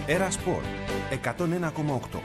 Έρα Σπορ 101,8.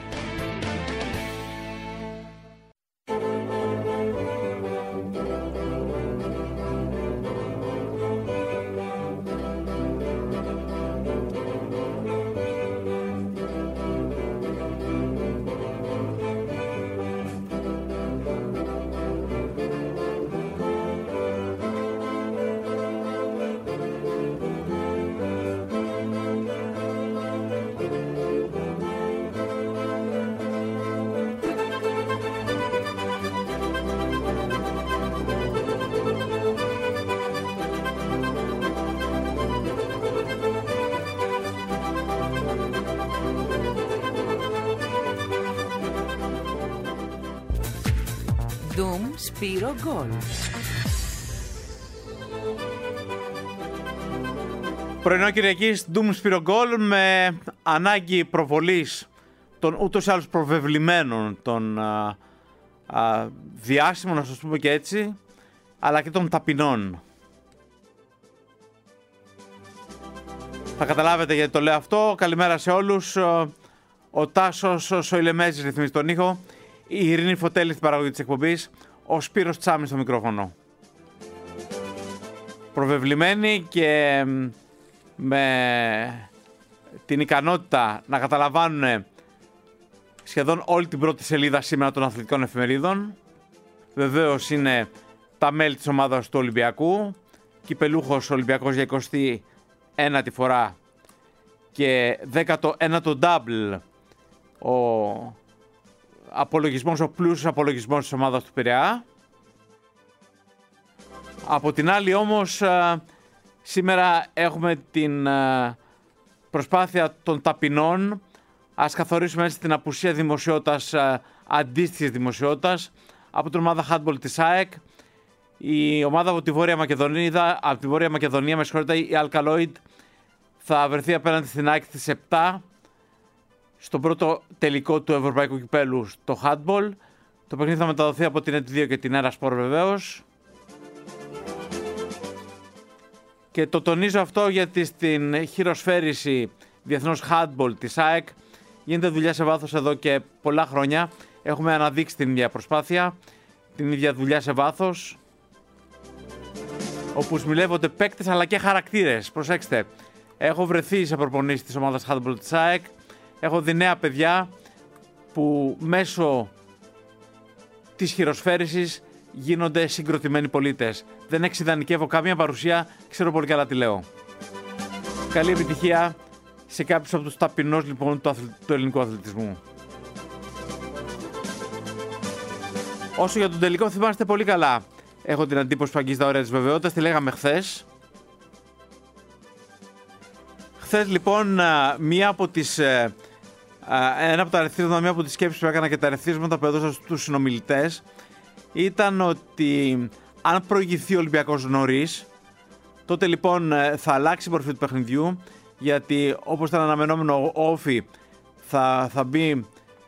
Ντουμ Σπύρο Γκολ. Πρωινό Κυριακής, Ντουμ Σπύρο Γκολ, με ανάγκη προβολής των ούτως ή άλλως προβεβλημένων, των διάσημων, να σας πούμε και έτσι, αλλά και των ταπεινών. Θα καταλάβετε γιατί το λέω αυτό. Καλημέρα σε όλους. Ο Τάσος Σοηλεμέζης ρυθμίζει τον ήχο. Η Ειρήνη Φωτέλη στην παραγωγή της εκπομπής. Ο Σπύρος Τσάμις στο μικρόφωνο. Προβεβλημένοι και με την ικανότητα να καταλαμβάνουν σχεδόν όλη την πρώτη σελίδα σήμερα των αθλητικών εφημερίδων. Βεβαίως είναι τα μέλη της ομάδας του Ολυμπιακού. Κυπελούχος Ολυμπιακός για 21η φορά και 19ο double ο απολογισμός, ο πλούσιος απολογισμός της ομάδας του Πειραιά. Από την άλλη όμως σήμερα έχουμε την προσπάθεια των ταπεινών. Ας καθορίσουμε έτσι την απουσία δημοσιότητας, αντίστοιχης δημοσιότητας, από την ομάδα handball της ΑΕΚ. Η ομάδα από τη Βόρεια Μακεδονία, με συγχωρείτε, η Alkaloid, θα βρεθεί απέναντι στην ΑΕΚ στις 7 στον πρώτο τελικό του Ευρωπαϊκού Κυπέλου στο handball. Το παιχνίδι θα μεταδοθεί από την ΕΤ2 και την Έρα Σπορ βεβαίως. Και το τονίζω αυτό γιατί στην χειροσφαίριση διεθνώς handball της ΑΕΚ γίνεται δουλειά σε βάθος εδώ και πολλά χρόνια. Έχουμε αναδείξει την ίδια προσπάθεια, την ίδια δουλειά σε βάθος, όπου σμιλεύονται παίκτες αλλά και χαρακτήρες. Προσέξτε, έχω βρεθεί σε προπονήσεις της ομάδας handball της ΑΕΚ. Έχω δει νέα παιδιά που μέσω της χειροσφαίρησης γίνονται συγκροτημένοι πολίτες. Δεν εξιδανικεύω καμία παρουσία, ξέρω πολύ καλά τι λέω. Καλή επιτυχία σε κάποιους από τους ταπεινούς λοιπόν του ελληνικού αθλητισμού. Όσο για τον τελικό θυμάστε πολύ καλά. Έχω την εντύπωση που αγγίζει τα όρια της βεβαιότητας, τη λέγαμε χθες. Χθες λοιπόν μία από τις... ένα από τα ερεθίσματα, μία από τις σκέψεις που έκανα και τα ερεθίσματα που έδωσα στους συνομιλητές ήταν ότι αν προηγηθεί ο Ολυμπιακός νωρίς, τότε λοιπόν θα αλλάξει η μορφή του παιχνιδιού, γιατί όπως ήταν αναμενόμενο ο Όφη θα μπει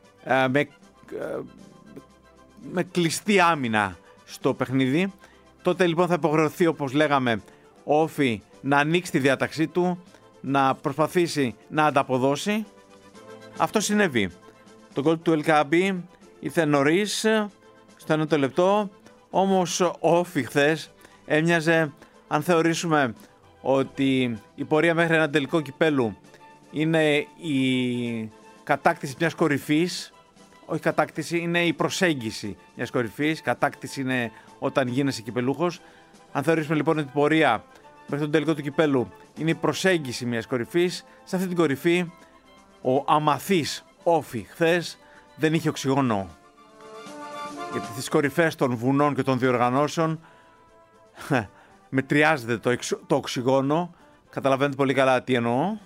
με κλειστή άμυνα στο παιχνίδι. Τότε λοιπόν θα υποχρεωθεί, όπως λέγαμε, ο Όφη να ανοίξει τη διάταξή του, να προσπαθήσει να ανταποδώσει. Αυτό συνέβη. Το γκολ του Ελκαμπή ήρθε νωρίς, στο 1ο λεπτό, όμως ο Όφη χθες έμοιαζε, αν θεωρήσουμε ότι η πορεία μέχρι ένα τελικό κυπέλου είναι η κατάκτηση μιας κορυφής, όχι κατάκτηση, είναι η προσέγγιση μιας κορυφής, κατάκτηση είναι όταν γίνεσαι κυπελούχος. Αν θεωρήσουμε λοιπόν ότι η πορεία μέχρι τον τελικό του κυπέλου είναι η προσέγγιση μιας κορυφής, σε αυτή την κορυφή ο αμαθής Όφη χθες δεν είχε οξυγόνο. Γιατί στις κορυφές των βουνών και των διοργανώσεων μετριάζεται το οξυγόνο. Καταλαβαίνετε πολύ καλά τι εννοώ.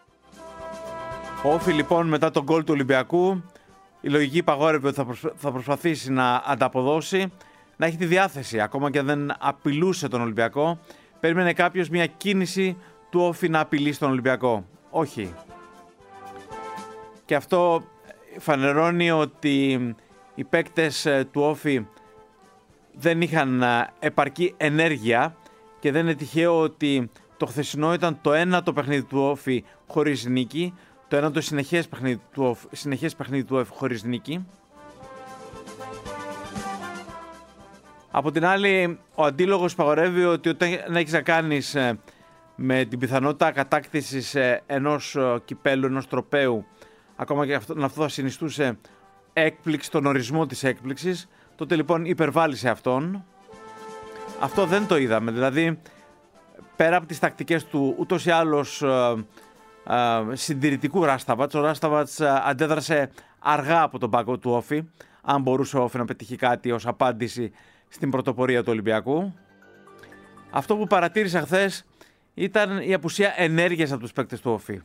Ο Όφη λοιπόν μετά τον γκολ του Ολυμπιακού, η λογική υπαγόρευε ότι θα προσπαθήσει να ανταποδώσει, να έχει τη διάθεση, ακόμα και δεν απειλούσε τον Ολυμπιακό. Περίμενε κάποιος μια κίνηση του Όφη να απειλήσει τον Ολυμπιακό. Όχι. Και αυτό φανερώνει ότι οι παίκτες του Όφη δεν είχαν επαρκή ενέργεια και δεν είναι τυχαίο ότι το χθεσινό ήταν το ένατο παιχνίδι του Όφη χωρίς νίκη. Το ένα το συνεχές παιχνίδι του Όφη χωρίς νίκη. Από την άλλη, ο αντίλογος υπαγορεύει ότι όταν έχεις να κάνεις με την πιθανότητα κατάκτησης ενός κυπέλου, ενός τροπαίου, ακόμα και αυτό θα συνιστούσε έκπληξη, τον ορισμό της έκπληξης, τότε λοιπόν υπερβάλλει σε αυτόν. Αυτό δεν το είδαμε, δηλαδή πέρα από τις τακτικές του ούτως ή άλλως συντηρητικού Ράσταβατς, ο Ράσταβατς αντέδρασε αργά από τον πάγκο του Όφη, αν μπορούσε ο Όφη να πετύχει κάτι ως απάντηση στην πρωτοπορία του Ολυμπιακού. Αυτό που παρατήρησα χθες ήταν η απουσία ενέργειας από τους παίκτες του Όφη.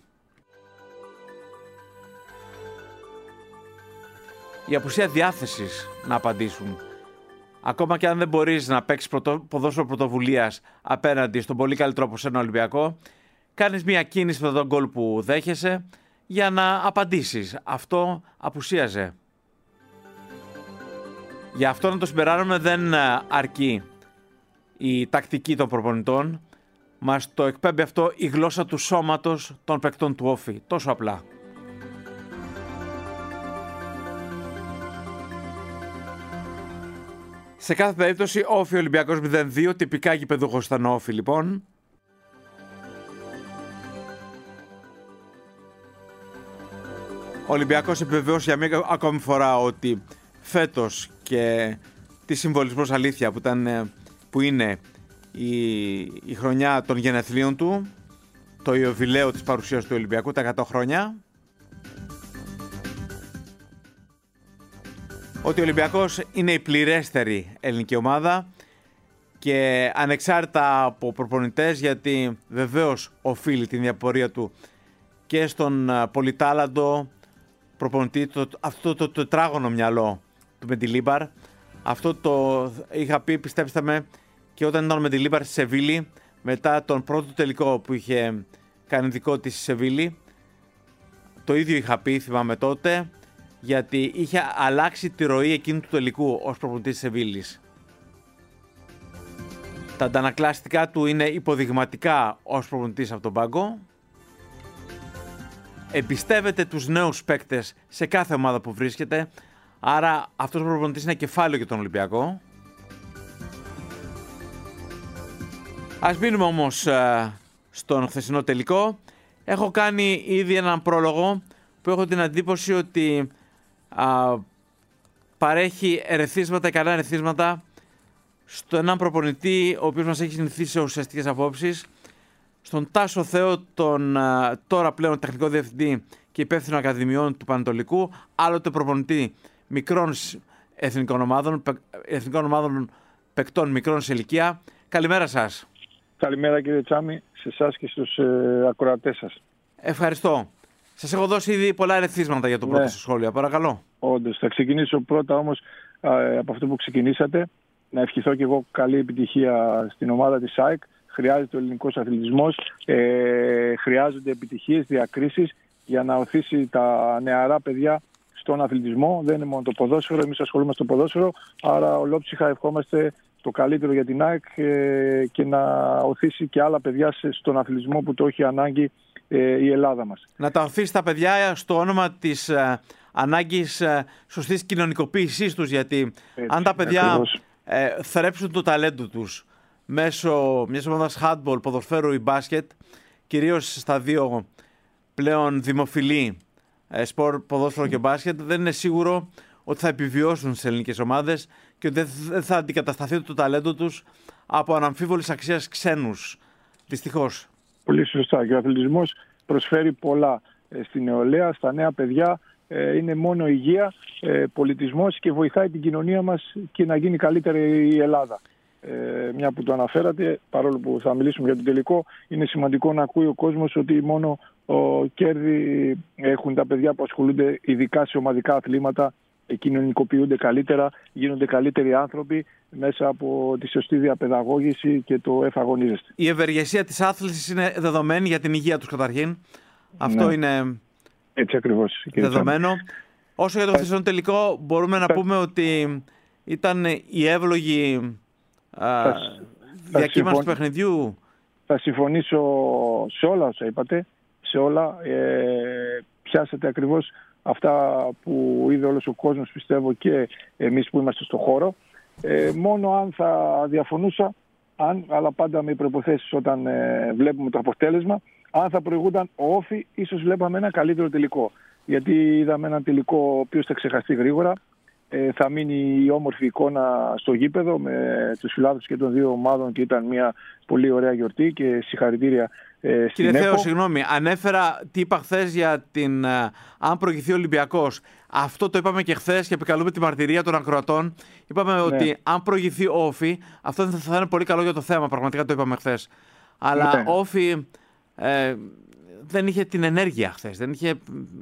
Η απουσία διάθεσης να απαντήσουν. Ακόμα και αν δεν μπορείς να παίξεις ποδόσφαιρο πρωτοβουλίας απέναντι στον πολύ καλύτερο από σένα Ολυμπιακό, κάνεις μια κίνηση με τον γκολ που δέχεσαι για να απαντήσεις. Αυτό απουσίαζε. Γι' αυτό να το συμπεράνουμε δεν αρκεί η τακτική των προπονητών. Μας το εκπέμπει αυτό η γλώσσα του σώματος των παικτών του Όφη. Τόσο απλά. Σε κάθε περίπτωση, Όφη Ολυμπιακός 0-2, τυπικά γηπεδούχος ήταν ο Όφη λοιπόν. Ο Ολυμπιακός επιβεβαιώσει για μία ακόμη φορά ότι φέτος και τη συμβολισμός αλήθεια που είναι η χρονιά των γενεθλίων του, το ιωβιλέο της παρουσίας του Ολυμπιακού, τα 100 χρόνια, ότι ο Ολυμπιακός είναι η πληρέστερη ελληνική ομάδα και ανεξάρτητα από προπονητές, γιατί βεβαίως οφείλει την διαπορία του και στον πολυτάλαντο προπονητή, αυτό το τετράγωνο μυαλό του Μεντιλίμπαρ. Αυτό το είχα πει, πιστέψτε με, και όταν ήταν ο Μεντιλίμπαρ στη Σεβίλη, μετά τον πρώτο τελικό που είχε κάνει δικό της στη Σεβίλη. Το ίδιο είχα πει, θυμάμαι τότε, γιατί είχε αλλάξει τη ροή εκείνου του τελικού ως προπονητής της Σεβίλης. Τα αντανακλαστικά του είναι υποδειγματικά ως προπονητής από τον πάγκο. Εμπιστεύεται τους νέους παίκτες σε κάθε ομάδα που βρίσκεται. Άρα αυτός ο προπονητής είναι κεφάλαιο για τον Ολυμπιακό. Ας μείνουμε όμως στον χθεσινό τελικό. Έχω κάνει ήδη έναν πρόλογο που έχω την εντύπωση ότι παρέχει ερεθίσματα, ικανά ερεθίσματα στον έναν προπονητή ο οποίος μας έχει συνηθίσει σε ουσιαστικές απόψεις, στον Τάσο Θεό, τον τώρα πλέον τεχνικό διευθυντή και υπεύθυνο ακαδημιών του Πανετολικού, άλλοτε προπονητή μικρών εθνικών ομάδων παικτών μικρών σε ηλικία. Καλημέρα σας. Καλημέρα κύριε Τσάμι, σε εσάς και στους ακροατές σας. Ευχαριστώ. Σας έχω δώσει ήδη πολλά ερεθίσματα για το πρώτο σας σχόλιο. Παρακαλώ. Όντως. Θα ξεκινήσω πρώτα όμως από αυτό που ξεκινήσατε. Να ευχηθώ και εγώ καλή επιτυχία στην ομάδα της ΑΕΚ. Χρειάζεται ο ελληνικός αθλητισμός. Χρειάζονται επιτυχίες, διακρίσεις για να οθήσει τα νεαρά παιδιά στον αθλητισμό. Δεν είναι μόνο το ποδόσφαιρο. Εμείς ασχολούμαστε στο ποδόσφαιρο. Άρα ολόψυχα ευχόμαστε το καλύτερο για την ΑΕΚ και να οθήσει και άλλα παιδιά στον αθλητισμό που το έχει ανάγκη η Ελλάδα μας. Να τα οθήσει τα παιδιά στο όνομα της ανάγκης σωστής κοινωνικοποίησής τους, γιατί έτσι, αν τα παιδιά θρέψουν το ταλέντο τους μέσω μιας ομάδας handball, ποδοσφαίρου ή μπάσκετ, κυρίως στα δύο πλέον δημοφιλή σπορ, ποδόσφαιρο και μπάσκετ, δεν είναι σίγουρο ότι θα επιβιώσουν στις ελληνικές ομάδες και ότι δεν θα αντικατασταθεί το ταλέντο τους από αναμφίβολης αξίας ξένους. Δυστυχώς. Πολύ σωστά. Και ο αθλητισμός προσφέρει πολλά στην νεολαία, στα νέα παιδιά. Είναι μόνο υγεία, πολιτισμός και βοηθάει την κοινωνία μας και να γίνει καλύτερη η Ελλάδα. Μια που το αναφέρατε, παρόλο που θα μιλήσουμε για το τελικό, είναι σημαντικό να ακούει ο κόσμος ότι μόνο κέρδη έχουν τα παιδιά που ασχολούνται ειδικά σε ομαδικά αθλήματα, κοινωνικοποιούνται καλύτερα, γίνονται καλύτεροι άνθρωποι μέσα από τη σωστή διαπαιδαγώγηση και το εφαγωνίζεστε. Η ευεργεσία της άθλησης είναι δεδομένη για την υγεία τους καταρχήν. Αυτό είναι έτσι ακριβώς, δεδομένο. Όσο για το χθεσινό τελικό, μπορούμε να πούμε ότι ήταν η εύλογη διακύμανση του παιχνιδιού. Θα συμφωνήσω σε όλα όσα είπατε. Σε όλα. πιάσατε ακριβώς αυτά που είδε όλος ο κόσμος, πιστεύω, και εμείς που είμαστε στο χώρο. Μόνο αν θα διαφωνούσα, αλλά πάντα με προϋποθέσεις όταν βλέπουμε το αποτέλεσμα, αν θα προηγούνταν ο Όφη, ίσως βλέπαμε ένα καλύτερο τελικό. Γιατί είδαμε ένα τελικό ο οποίος θα ξεχαστεί γρήγορα. Θα μείνει η όμορφη εικόνα στο γήπεδο με τους φιλάθλους και των δύο ομάδων και ήταν μια πολύ ωραία γιορτή και συγχαρητήρια στην ΕΠΟ. Κύριε Θεό, συγγνώμη, ανέφερα τι είπα χθες για την αν προηγηθεί ο Ολυμπιακός. Αυτό το είπαμε και χθες και επικαλούμε τη μαρτυρία των ακροατών. Είπαμε ότι αν προηγηθεί ο Όφη, αυτό θα είναι πολύ καλό για το θέμα. Πραγματικά το είπαμε χθες. Αλλά ο Όφη δεν είχε την ενέργεια χθες, δεν είχε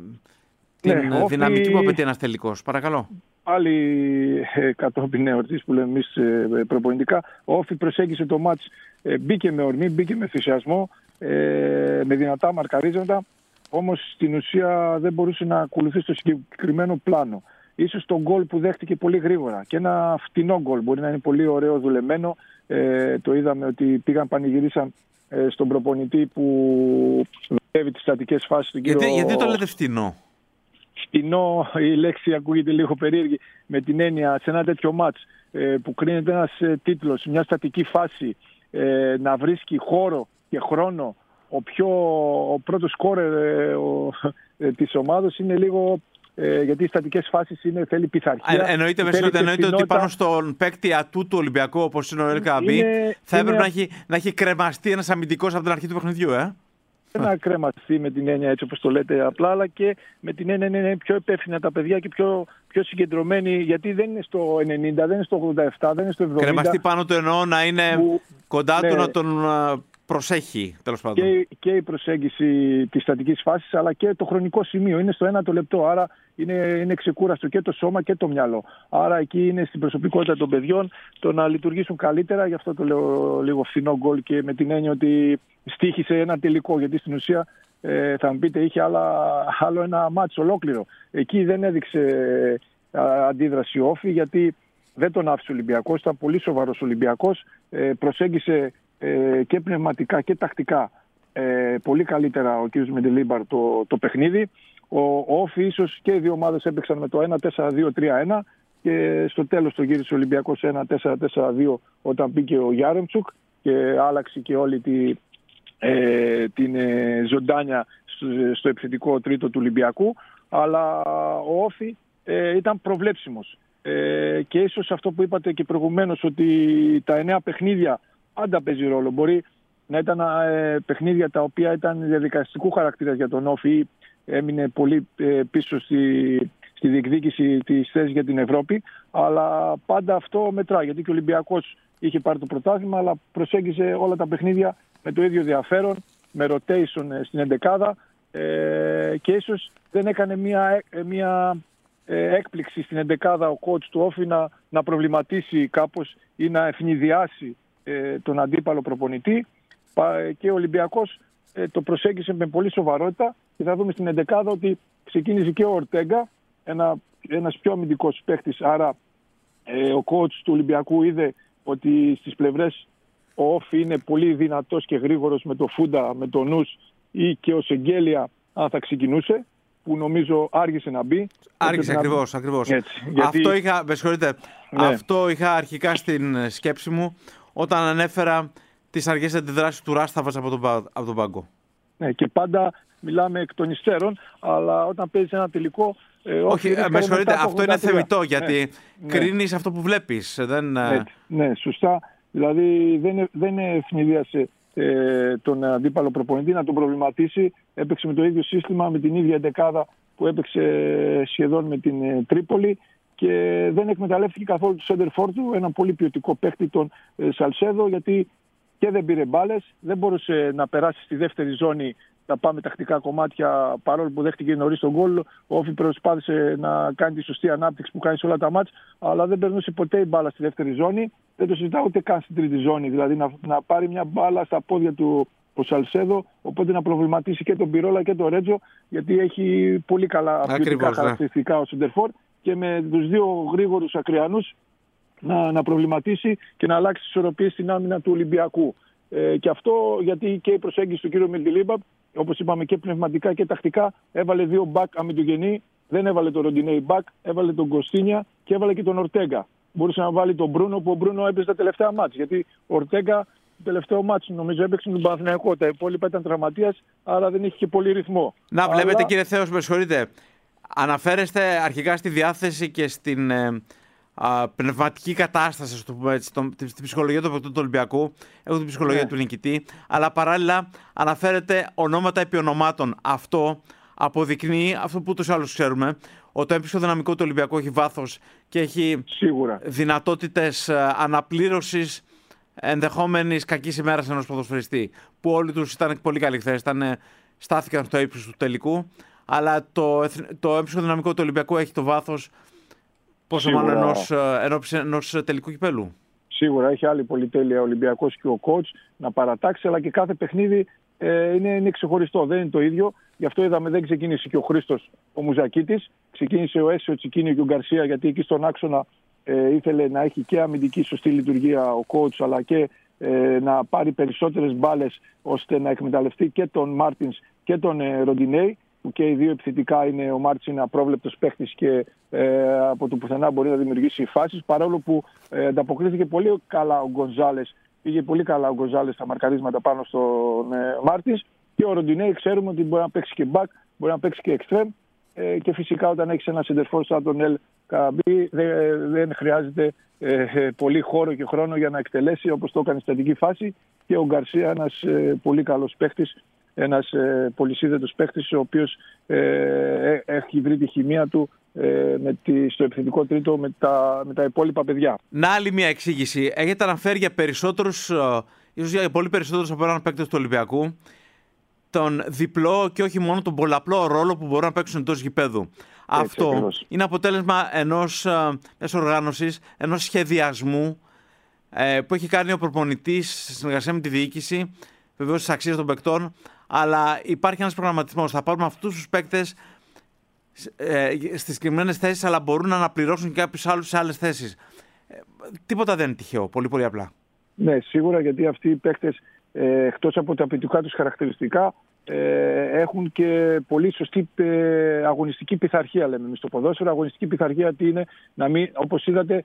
την δυναμική που απαιτεί ένας τελικός. Παρακαλώ. Άλλη κατόπιν εορτής που λέμε εμείς προπονητικά, ο Όφη προσέγγισε το μάτς, μπήκε με ορμή, μπήκε με ενθουσιασμό, με δυνατά μαρκαρίζοντα, όμως στην ουσία δεν μπορούσε να ακολουθήσει το συγκεκριμένο πλάνο. Ίσως το γκολ που δέχτηκε πολύ γρήγορα και ένα φτηνό γκολ, μπορεί να είναι πολύ ωραίο δουλεμένο, το είδαμε ότι πήγαν πανηγυρίσαν στον προπονητή που δουλεύει τις στατικές φάσεις του κύριο... Γιατί το λέτε φτηνό? Φτηνό, η λέξη ακούγεται λίγο περίεργη, με την έννοια σε ένα τέτοιο μάτς που κρίνεται ένας τίτλος, μια στατική φάση, να βρίσκει χώρο και χρόνο ο πρώτος σκόρερ της ομάδας είναι λίγο... γιατί οι στατικές φάσεις θέλει πειθαρχία. Εννοείται ότι πάνω στον παίκτη ατού του Ολυμπιακού, όπως είναι ο Ελ Καμπή, θα έπρεπε να έχει κρεμαστεί ένας αμυντικός από την αρχή του παιχνιδιού, να κρεμαστεί με την έννοια έτσι όπως το λέτε απλά, αλλά και με την έννοια είναι πιο υπεύθυνα τα παιδιά και πιο συγκεντρωμένοι, γιατί δεν είναι στο 90, δεν είναι στο 87, δεν είναι στο 70. Κρεμαστεί πάνω του εννοώ να είναι κοντά του, να τον προσέχει, τέλος πάντων. Και η προσέγγιση της στατικής φάσης, αλλά και το χρονικό σημείο. Είναι στο 1 λεπτό, άρα είναι ξεκούραστο και το σώμα και το μυαλό. Άρα εκεί είναι στην προσωπικότητα των παιδιών το να λειτουργήσουν καλύτερα. Γι' αυτό το λέω λίγο φθηνό γκολ και με την έννοια ότι στοίχησε ένα τελικό. Γιατί στην ουσία θα μου πείτε είχε άλλο ένα μάτσο ολόκληρο. Εκεί δεν έδειξε αντίδραση ο Όφη, γιατί δεν τον άφησε ο Ολυμπιακός. Ήταν πολύ σοβαρός Ολυμπιακός. Προσέγγισε και πνευματικά και τακτικά πολύ καλύτερα ο κ. Μεντιλίμπαρ το παιχνίδι. Ο Όφη ίσως και οι δύο ομάδες έπαιξαν με το 1-4-2-3-1 και στο τέλος το γύρισε ο Ολυμπιακός 1-4-4-2 όταν μπήκε ο Γιάρεμτσουκ και άλλαξε και όλη την ζωντάνια στο επιθετικό τρίτο του Ολυμπιακού, αλλά ο Όφη ήταν προβλέψιμος και ίσως αυτό που είπατε και προηγουμένως, ότι τα 9 παιχνίδια πάντα παίζει ρόλο. Μπορεί να ήταν παιχνίδια τα οποία ήταν διαδικαστικού χαρακτήρα για τον Όφη, έμεινε πολύ πίσω στη διεκδίκηση της θέσης για την Ευρώπη, αλλά πάντα αυτό μετρά, γιατί και ο Ολυμπιακός είχε πάρει το πρωτάθλημα, αλλά προσέγγιζε όλα τα παιχνίδια με το ίδιο ενδιαφέρον, με rotation στην εντεκάδα και ίσως δεν έκανε μια έκπληξη στην εντεκάδα ο coach του Όφη να προβληματίσει κάπως ή να ευνηδιάσει τον αντίπαλο προπονητή, και ο Ολυμπιακός το προσέγγισε με πολύ σοβαρότητα και θα δούμε στην εντεκάδα ότι ξεκίνησε και ο Ορτέγκα, ένας πιο αμυντικός παίχτης, άρα ο coach του Ολυμπιακού είδε ότι στις πλευρές ο Όφη είναι πολύ δυνατός και γρήγορος με το Φούντα, με το Νους ή και ο Σεγγέλια αν θα ξεκινούσε, που νομίζω άργησε να μπει. Άργησε ακριβώς. Έτσι, γιατί... Αυτό είχα αρχικά στην σκέψη μου όταν ανέφερα τις αργές αντιδράσεις του Ράσταβας από τον πάγκο. Ναι, και πάντα μιλάμε εκ των υστέρων, αλλά όταν παίζεις ένα τελικό... όχι, με συγχωρείτε, αυτό είναι θεμιτό, γιατί κρίνεις αυτό που βλέπεις. Ναι, σωστά. Δηλαδή δεν ευνηδίασε τον αντίπαλο προπονητή να τον προβληματίσει. Έπαιξε με το ίδιο σύστημα, με την ίδια εντεκάδα που έπαιξε σχεδόν με την Τρίπολη και δεν εκμεταλλεύτηκε καθόλου το σέντερφορ του, ένα πολύ ποιοτικό παίχτη, τον Σαλσέδο, γιατί και δεν πήρε μπάλες, δεν μπορούσε να περάσει στη δεύτερη ζώνη τα πάμε τακτικά κομμάτια, παρόλο που δέχτηκε νωρίς τον γκολ. Ο Όφη προσπάθησε να κάνει τη σωστή ανάπτυξη που κάνει σε όλα τα μάτς, αλλά δεν περνούσε ποτέ η μπάλα στη δεύτερη ζώνη. Δεν το συζητάω ούτε καν στην τρίτη ζώνη. Δηλαδή να πάρει μια μπάλα στα πόδια του ο Σαλσέδο, οπότε να προβληματίσει και τον Πιρόλα και τον Ρέτζο, γιατί έχει πολύ καλά ποιοτικά χαρακτηριστικά ο Σεντερφόρ, και με τους δύο γρήγορους ακριανούς να προβληματίσει και να αλλάξει τις ισορροπίες στην άμυνα του Ολυμπιακού. Και αυτό γιατί και η προσέγγιση του κ. Μεντιλίμπαρ όπως είπαμε, και πνευματικά και τακτικά. Έβαλε 2 μπακ αμυντογενή, δεν έβαλε τον Ροντινέι μπακ, έβαλε τον Κωστίνια και έβαλε και τον Ορτέγκα. Μπορούσε να βάλει τον Μπρούνο, που ο Μπρούνο έπαιζε τα τελευταία μάτς. Γιατί ο Ορτέγκα το τελευταίο μάτς νομίζω έπαιξε τον Παναθηναϊκό. Τα υπόλοιπα ήταν τραυματίας, άρα δεν είχε και πολύ ρυθμό. Να, βλέπετε, κύριε Θέος, με συγχωρείτε. Αναφέρεστε αρχικά στη διάθεση και στην πνευματική κατάσταση, στην ψυχολογία του παικτού του Ολυμπιακού, έχω την ψυχολογία του νικητή, αλλά παράλληλα αναφέρεται ονόματα επί ονομάτων. Αυτό αποδεικνύει αυτό που ούτως ή άλλως ξέρουμε, ότι το έμπιστο δυναμικό του Ολυμπιακού έχει βάθος και έχει δυνατότητες αναπλήρωσης ενδεχόμενης κακής ημέρας ενός ποδοσφαιριστή. Που όλοι τους ήταν πολύ καλοί χθες, στάθηκαν στο ύψος του τελικού, αλλά το έμπιστο δυναμικό του Ολυμπιακού έχει το βάθος πόσο μάλλον ενός τελικού κυπέλου. Σίγουρα έχει άλλη πολυτέλεια ο Ολυμπιακός και ο coach να παρατάξει, αλλά και κάθε παιχνίδι είναι ξεχωριστό, δεν είναι το ίδιο. Γι' αυτό είδαμε δεν ξεκίνησε και ο Χρήστος ο Μουζακίτης, ξεκίνησε ο Έσιο, ο Τσικίνιο και ο Γκαρσία, γιατί εκεί στον άξονα ήθελε να έχει και αμυντική σωστή λειτουργία ο coach, αλλά και να πάρει περισσότερες μπάλες ώστε να εκμεταλλευτεί και τον Μάρτινς και τον Ροντινέι, που και οι δύο επιθετικά είναι. Ο Μάρτινς είναι απρόβλεπτος παίχτης και από το πουθενά μπορεί να δημιουργήσει φάσεις, παρόλο που ανταποκρίθηκε πολύ καλά ο Γκονζάλες. Πήγε πολύ καλά ο Γκονζάλες στα μαρκαρίσματα πάνω στον Μάρτινς, και ο Ροντινέι ξέρουμε ότι μπορεί να παίξει και back, μπορεί να παίξει και εξτρέμ, και φυσικά όταν έχεις ένα σεντερφόρ σαν τον Ελ Καμπή δεν χρειάζεται πολύ χώρο και χρόνο για να εκτελέσει, όπως το έκανε στη στατική φάση. Και ο Γκαρσία, ένας πολύ καλός παίχτης, ένας πολυσύνδετος παίχτης, ο οποίος έχει βρει τη χημεία του στο επιθετικό τρίτο με τα υπόλοιπα παιδιά. Να, άλλη μια εξήγηση. Έχετε αναφέρει για περισσότερους, ίσως για πολύ περισσότερους από έναν παίκτη του Ολυμπιακού, τον διπλό και όχι μόνο τον πολλαπλό ρόλο που μπορούν να παίξουν εντός γηπέδου. Αυτό ακριβώς είναι αποτέλεσμα μιας οργάνωσης, ενός σχεδιασμού που έχει κάνει ο προπονητής σε συνεργασία με τη διοίκηση, βεβαίως στις αξίες των παικτών, αλλά υπάρχει ένας προγραμματισμός. Θα πάρουμε αυτούς τους παίκτες στις συγκεκριμένες θέσεις, αλλά μπορούν να αναπληρώσουν και κάποιους άλλους σε άλλες θέσεις. Τίποτα δεν είναι τυχαίο, πολύ πολύ απλά. Ναι, σίγουρα, γιατί αυτοί οι παίκτες, εκτός από τα ποιητικά τους χαρακτηριστικά, έχουν και πολύ σωστή αγωνιστική πειθαρχία, λέμε εμείς στο ποδόσφαιρο. Αγωνιστική πειθαρχία τι είναι? Να μην, όπως είδατε,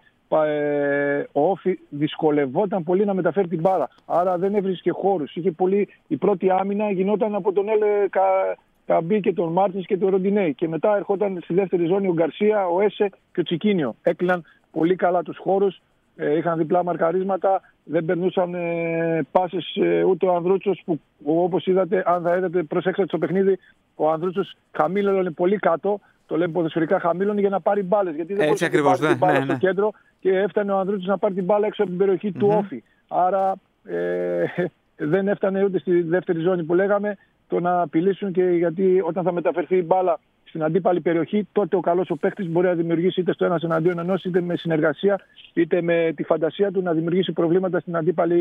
ο Όφη δυσκολευόταν πολύ να μεταφέρει την μπάλα. Άρα δεν έβρισκε χώρους. Η πρώτη άμυνα γινόταν από τον Ελ Καμπή και τον Μάρτινς και τον Ροντινέι. Και μετά ερχόταν στη δεύτερη ζώνη ο Γκαρσία, ο Έσε και ο Τσικίνιο. Έκλειναν πολύ καλά τους χώρους. Είχαν διπλά μαρκαρίσματα, δεν περνούσαν πάσες ούτε ο Ανδρούτσος, που όπως είδατε, αν θα είδατε, προσέξατε στο παιχνίδι, ο Ανδρούτσος χαμήλωνε πολύ κάτω, το λέμε ποδοσφαιρικά χαμήλωνε, για να πάρει μπάλες. Γιατί δεν μπορούσε να πάρει την μπάλα στο κέντρο, και έφτανε ο Ανδρούτσος να πάρει την μπάλα έξω από την περιοχή του Όφη. Άρα δεν έφτανε ούτε στη δεύτερη ζώνη που λέγαμε, το να απειλήσουν, και γιατί όταν θα μεταφερθεί η μπάλα στην αντίπαλη περιοχή, τότε ο καλός ο παίκτης μπορεί να δημιουργήσει είτε στο ένας εναντίον ενός, είτε με συνεργασία, είτε με τη φαντασία του να δημιουργήσει προβλήματα στην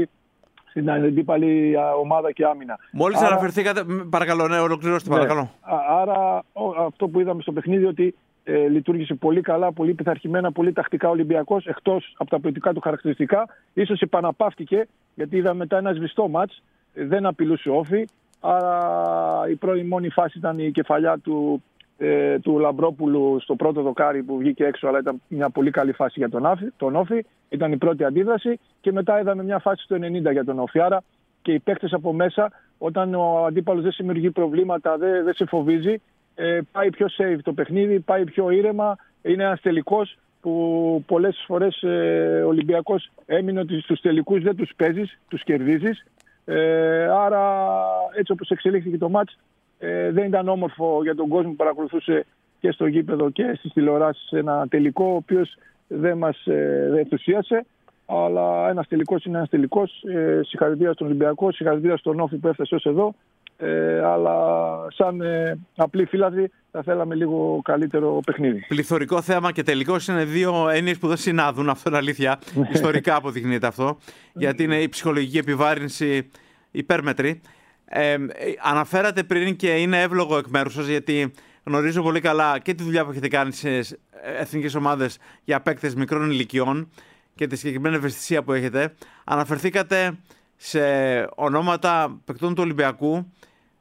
αντίπαλη ομάδα και άμυνα. Μόλις αναφερθήκατε, παρακαλώ, ναι, ολοκληρώστε, παρακαλώ. Άρα αυτό που είδαμε στο παιχνίδι, ότι λειτουργήσε πολύ καλά, πολύ πειθαρχημένα, πολύ τακτικά ο Ολυμπιακός, εκτός από τα ποιοτικά του χαρακτηριστικά. Ίσως επαναπαύτηκε, γιατί είδαμε μετά ένα σβηστό μάτς, δεν απειλούσε ο Όφη. Άρα η μόνη φάση ήταν η κεφαλιά του Λαμπρόπουλου στο πρώτο δοκάρι που βγήκε έξω, αλλά ήταν μια πολύ καλή φάση για τον Όφη. Ήταν η πρώτη αντίδραση, και μετά είδαμε μια φάση στο 90 για τον Όφη. Άρα και οι παίκτες από μέσα, όταν ο αντίπαλος δεν δημιουργεί προβλήματα, δεν σε φοβίζει, πάει πιο safe το παιχνίδι, πάει πιο ήρεμα. Είναι ένας τελικός που πολλές φορές ο Ολυμπιακός έμεινε ότι στους τελικούς δεν τους παίζεις, τους κερδίζεις. Άρα έτσι όπως εξελίχθηκε το μάτς, δεν ήταν όμορφο για τον κόσμο που παρακολουθούσε και στο γήπεδο και στις τηλεοράσεις ένα τελικό, ο οποίος δεν μας ενθουσίασε, αλλά ένας τελικός είναι ένας τελικός. Συγχαρητήρια στον Ολυμπιακό, συγχαρητήρια στον Όφη που έφτασε ως εδώ, αλλά σαν απλοί φίλαθλοι θα θέλαμε λίγο καλύτερο παιχνίδι. Πληθωρικό θέαμα και τελικός είναι δύο έννοιες που δεν συνάδουν, αυτό είναι αλήθεια. Ιστορικά αποδεικνύεται αυτό, γιατί είναι η ψυχολογική επιβάρυνση υπέρμετρη. Αναφέρατε πριν, και είναι εύλογο εκ μέρους σας, γιατί γνωρίζω πολύ καλά και τη δουλειά που έχετε κάνει σε εθνικές ομάδες για παίκτες μικρών ηλικιών και τη συγκεκριμένη ευαισθησία που έχετε. Αναφερθήκατε σε ονόματα παικτών του Ολυμπιακού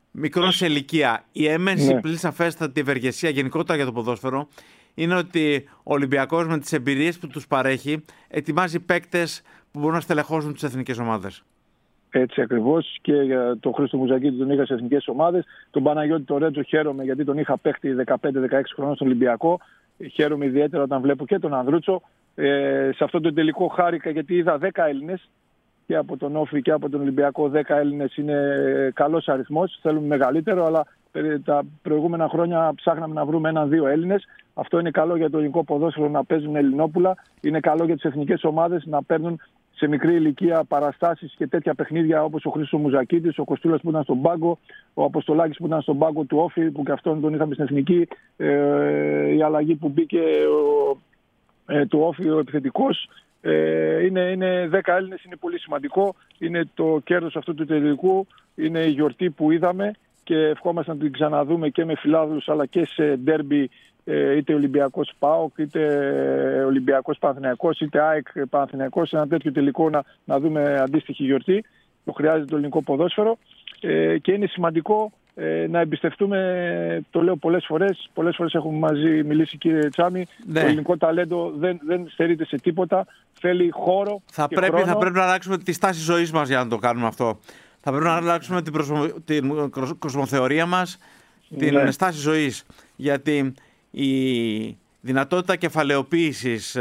μικρών σε ηλικία. Η έμενση πλήρη σαφέστατη ευεργεσία γενικότερα για το ποδόσφαιρο είναι ότι ο Ολυμπιακός με τις εμπειρίες που τους παρέχει ετοιμάζει παίκτες που μπορούν να στελεχώσουν τις εθνικές ομάδες. Έτσι ακριβώς, και για τον Χρήστο Μουζακίτη τον είχα σε εθνικές ομάδες. Τον Παναγιώτη τον Ρέτζο χαίρομαι γιατί τον είχα παίχτη 15-16 χρονών στον Ολυμπιακό. Χαίρομαι ιδιαίτερα όταν βλέπω και τον Ανδρούτσο. Σε αυτό το τελικό χάρηκα γιατί είδα 10 Έλληνες και από τον Όφη και από τον Ολυμπιακό. 10 Έλληνες είναι καλός αριθμός. Θέλουμε μεγαλύτερο, αλλά τα προηγούμενα χρόνια ψάχναμε να βρούμε 1-2 Έλληνες. Αυτό είναι καλό για το ελληνικό ποδόσφαιρο να παίζουν Ελληνόπουλα. Είναι καλό για τις εθνικές ομάδες να παίρνουν σε μικρή ηλικία παραστάσεις και τέτοια παιχνίδια όπως ο Χρήστος Μουζακίτης, ο Κωστούλας που ήταν στον πάγκο, ο Αποστολάκης που ήταν στον πάγκο του Όφη, που και αυτόν τον είχαμε στην εθνική, η αλλαγή που μπήκε του Όφη, ο επιθετικός. Είναι 10 Έλληνες, είναι πολύ σημαντικό. Είναι το κέρδος αυτού του τελικού, είναι η γιορτή που είδαμε και ευχόμαστε να την ξαναδούμε και με φιλάδους αλλά και σε ντέρμπι, είτε Ολυμπιακός ΠΑΟΚ, είτε Ολυμπιακός Παναθηναϊκός, είτε ΑΕΚ Παναθηναϊκός, σε ένα τέτοιο τελικό να δούμε αντίστοιχη γιορτή. Το χρειάζεται το ελληνικό ποδόσφαιρο και είναι σημαντικό να εμπιστευτούμε, το λέω πολλές φορές έχουμε μαζί μιλήσει, κύριε Τσάμι, το ελληνικό ταλέντο δεν στερείται σε τίποτα, θέλει χώρο θα πρέπει να αλλάξουμε τη στάση ζωής μας για να το κάνουμε αυτό. Θα πρέπει να αλλάξουμε την κοσμοθεωρία μας, την στάση ζωής, γιατί η δυνατότητα κεφαλαιοποίησης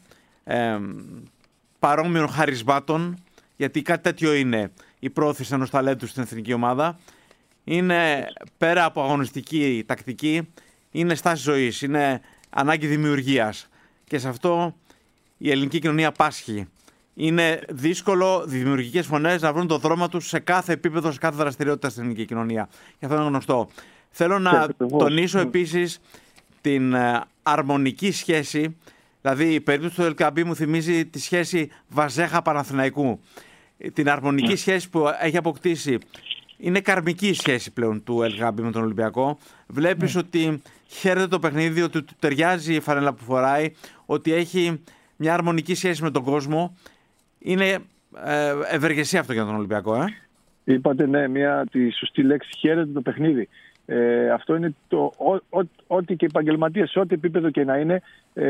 παρόμοιων χαρισμάτων, γιατί κάτι τέτοιο είναι η πρόθεση ενός ταλέντου στην εθνική ομάδα, είναι πέρα από αγωνιστική τακτική, είναι στάση ζωής, είναι ανάγκη δημιουργίας και σε αυτό η ελληνική κοινωνία πάσχει. Είναι δύσκολο δημιουργικές φωνές να βρουν το δρόμο τους σε κάθε επίπεδο, σε κάθε δραστηριότητα στην ελληνική κοινωνία. Και αυτό είναι γνωστό. Θέλω να τονίσω επίσης την αρμονική σχέση, δηλαδή η περίπτωση του Ελκαμπή μου θυμίζει τη σχέση Βαζέχα-Παναθηναϊκού. Την αρμονική σχέση που έχει αποκτήσει. Είναι καρμική η σχέση πλέον του Ελκαμπή με τον Ολυμπιακό. Βλέπεις ότι χαίρεται το παιχνίδι, ότι του ταιριάζει η φανέλα που φοράει, ότι έχει μια αρμονική σχέση με τον κόσμο. Είναι ευεργεσία αυτό για τον Ολυμπιακό. Είπατε τη σωστή λέξη, χαίρεται το παιχνίδι. Αυτό είναι ό,τι και επαγγελματίες, σε ό,τι επίπεδο και να είναι,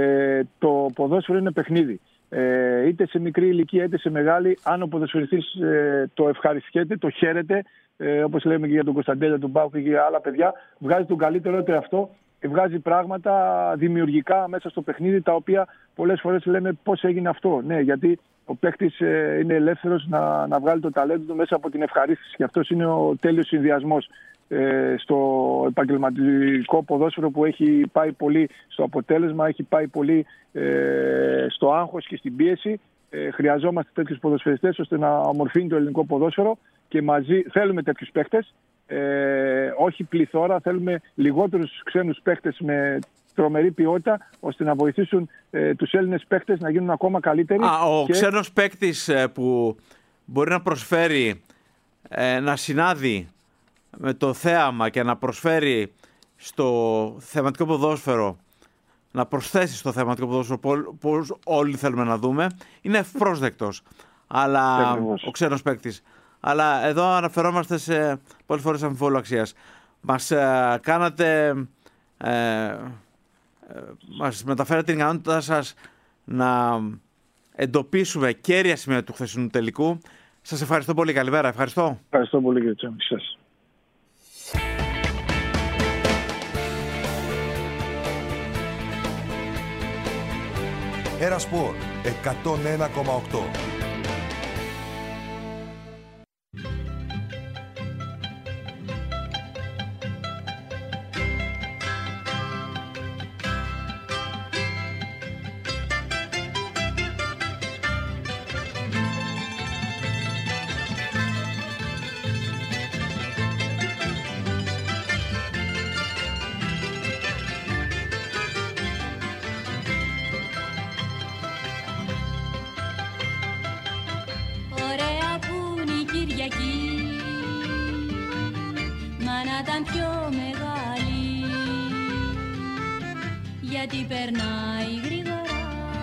το ποδόσφαιρο είναι παιχνίδι. Είτε σε μικρή ηλικία είτε σε μεγάλη, αν ο ποδοσφαιριστής το ευχαριστιέται, το χαίρεται, όπως λέμε και για τον Κωνσταντέλια, τον Πάουκ και για άλλα παιδιά, βγάζει τον καλύτερο του εαυτό, βγάζει πράγματα δημιουργικά μέσα στο παιχνίδι, τα οποία πολλές φορές λέμε πώς έγινε αυτό. Ναι, γιατί ο παίκτης είναι ελεύθερος να βγάλει το ταλέντο του μέσα από την ευχαρίστηση και αυτός είναι ο τέλειος συνδυασμός στο επαγγελματικό ποδόσφαιρο, που έχει πάει πολύ στο αποτέλεσμα, έχει πάει πολύ στο άγχος και στην πίεση. Χρειαζόμαστε τέτοιους ποδοσφαιριστές ώστε να ομορφύνει το ελληνικό ποδόσφαιρο και μαζί θέλουμε τέτοιους παίκτες, όχι πληθώρα, θέλουμε λιγότερους ξένους παίκτες με τρομερή ποιότητα, ώστε να βοηθήσουν τους Έλληνες παίκτες να γίνουν ακόμα καλύτεροι. Ξένος παίκτης που μπορεί να προσφέρει, να συνάδει με το θέαμα και να προσφέρει στο θεματικό ποδόσφαιρο, να προσθέσει στο θεματικό ποδόσφαιρο πώς όλοι θέλουμε να δούμε, είναι ευπρόσδεκτος. Αλλά ο ξένος παίκτης. Αλλά εδώ αναφερόμαστε σε πολλές φορές αμφιβόλου αξίας. Μας μας μεταφέρετε την ικανότητά σας να εντοπίσουμε κέρια σημεία του χθεσινού τελικού. Σας ευχαριστώ πολύ. Καλημέρα. Ευχαριστώ. Ευχαριστώ πολύ, κύριε Τσάμι. Σας. Ερασπορ 101,8. Γιατί περνάει γρήγορα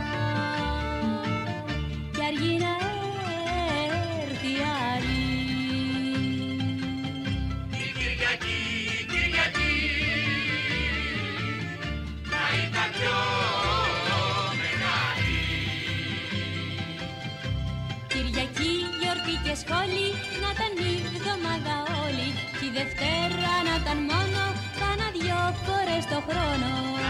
κι αργεί να έρθει άλλη. Η Κυριακή φορές το χρόνο.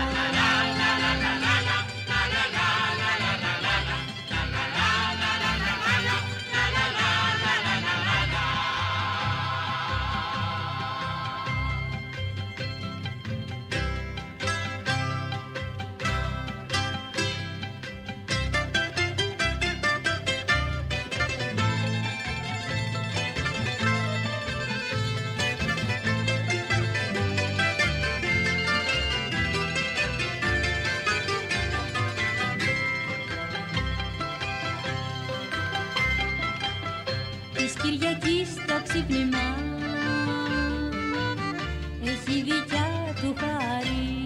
Της Κυριακής το ξύπνημα έχει δικιά του χάρη.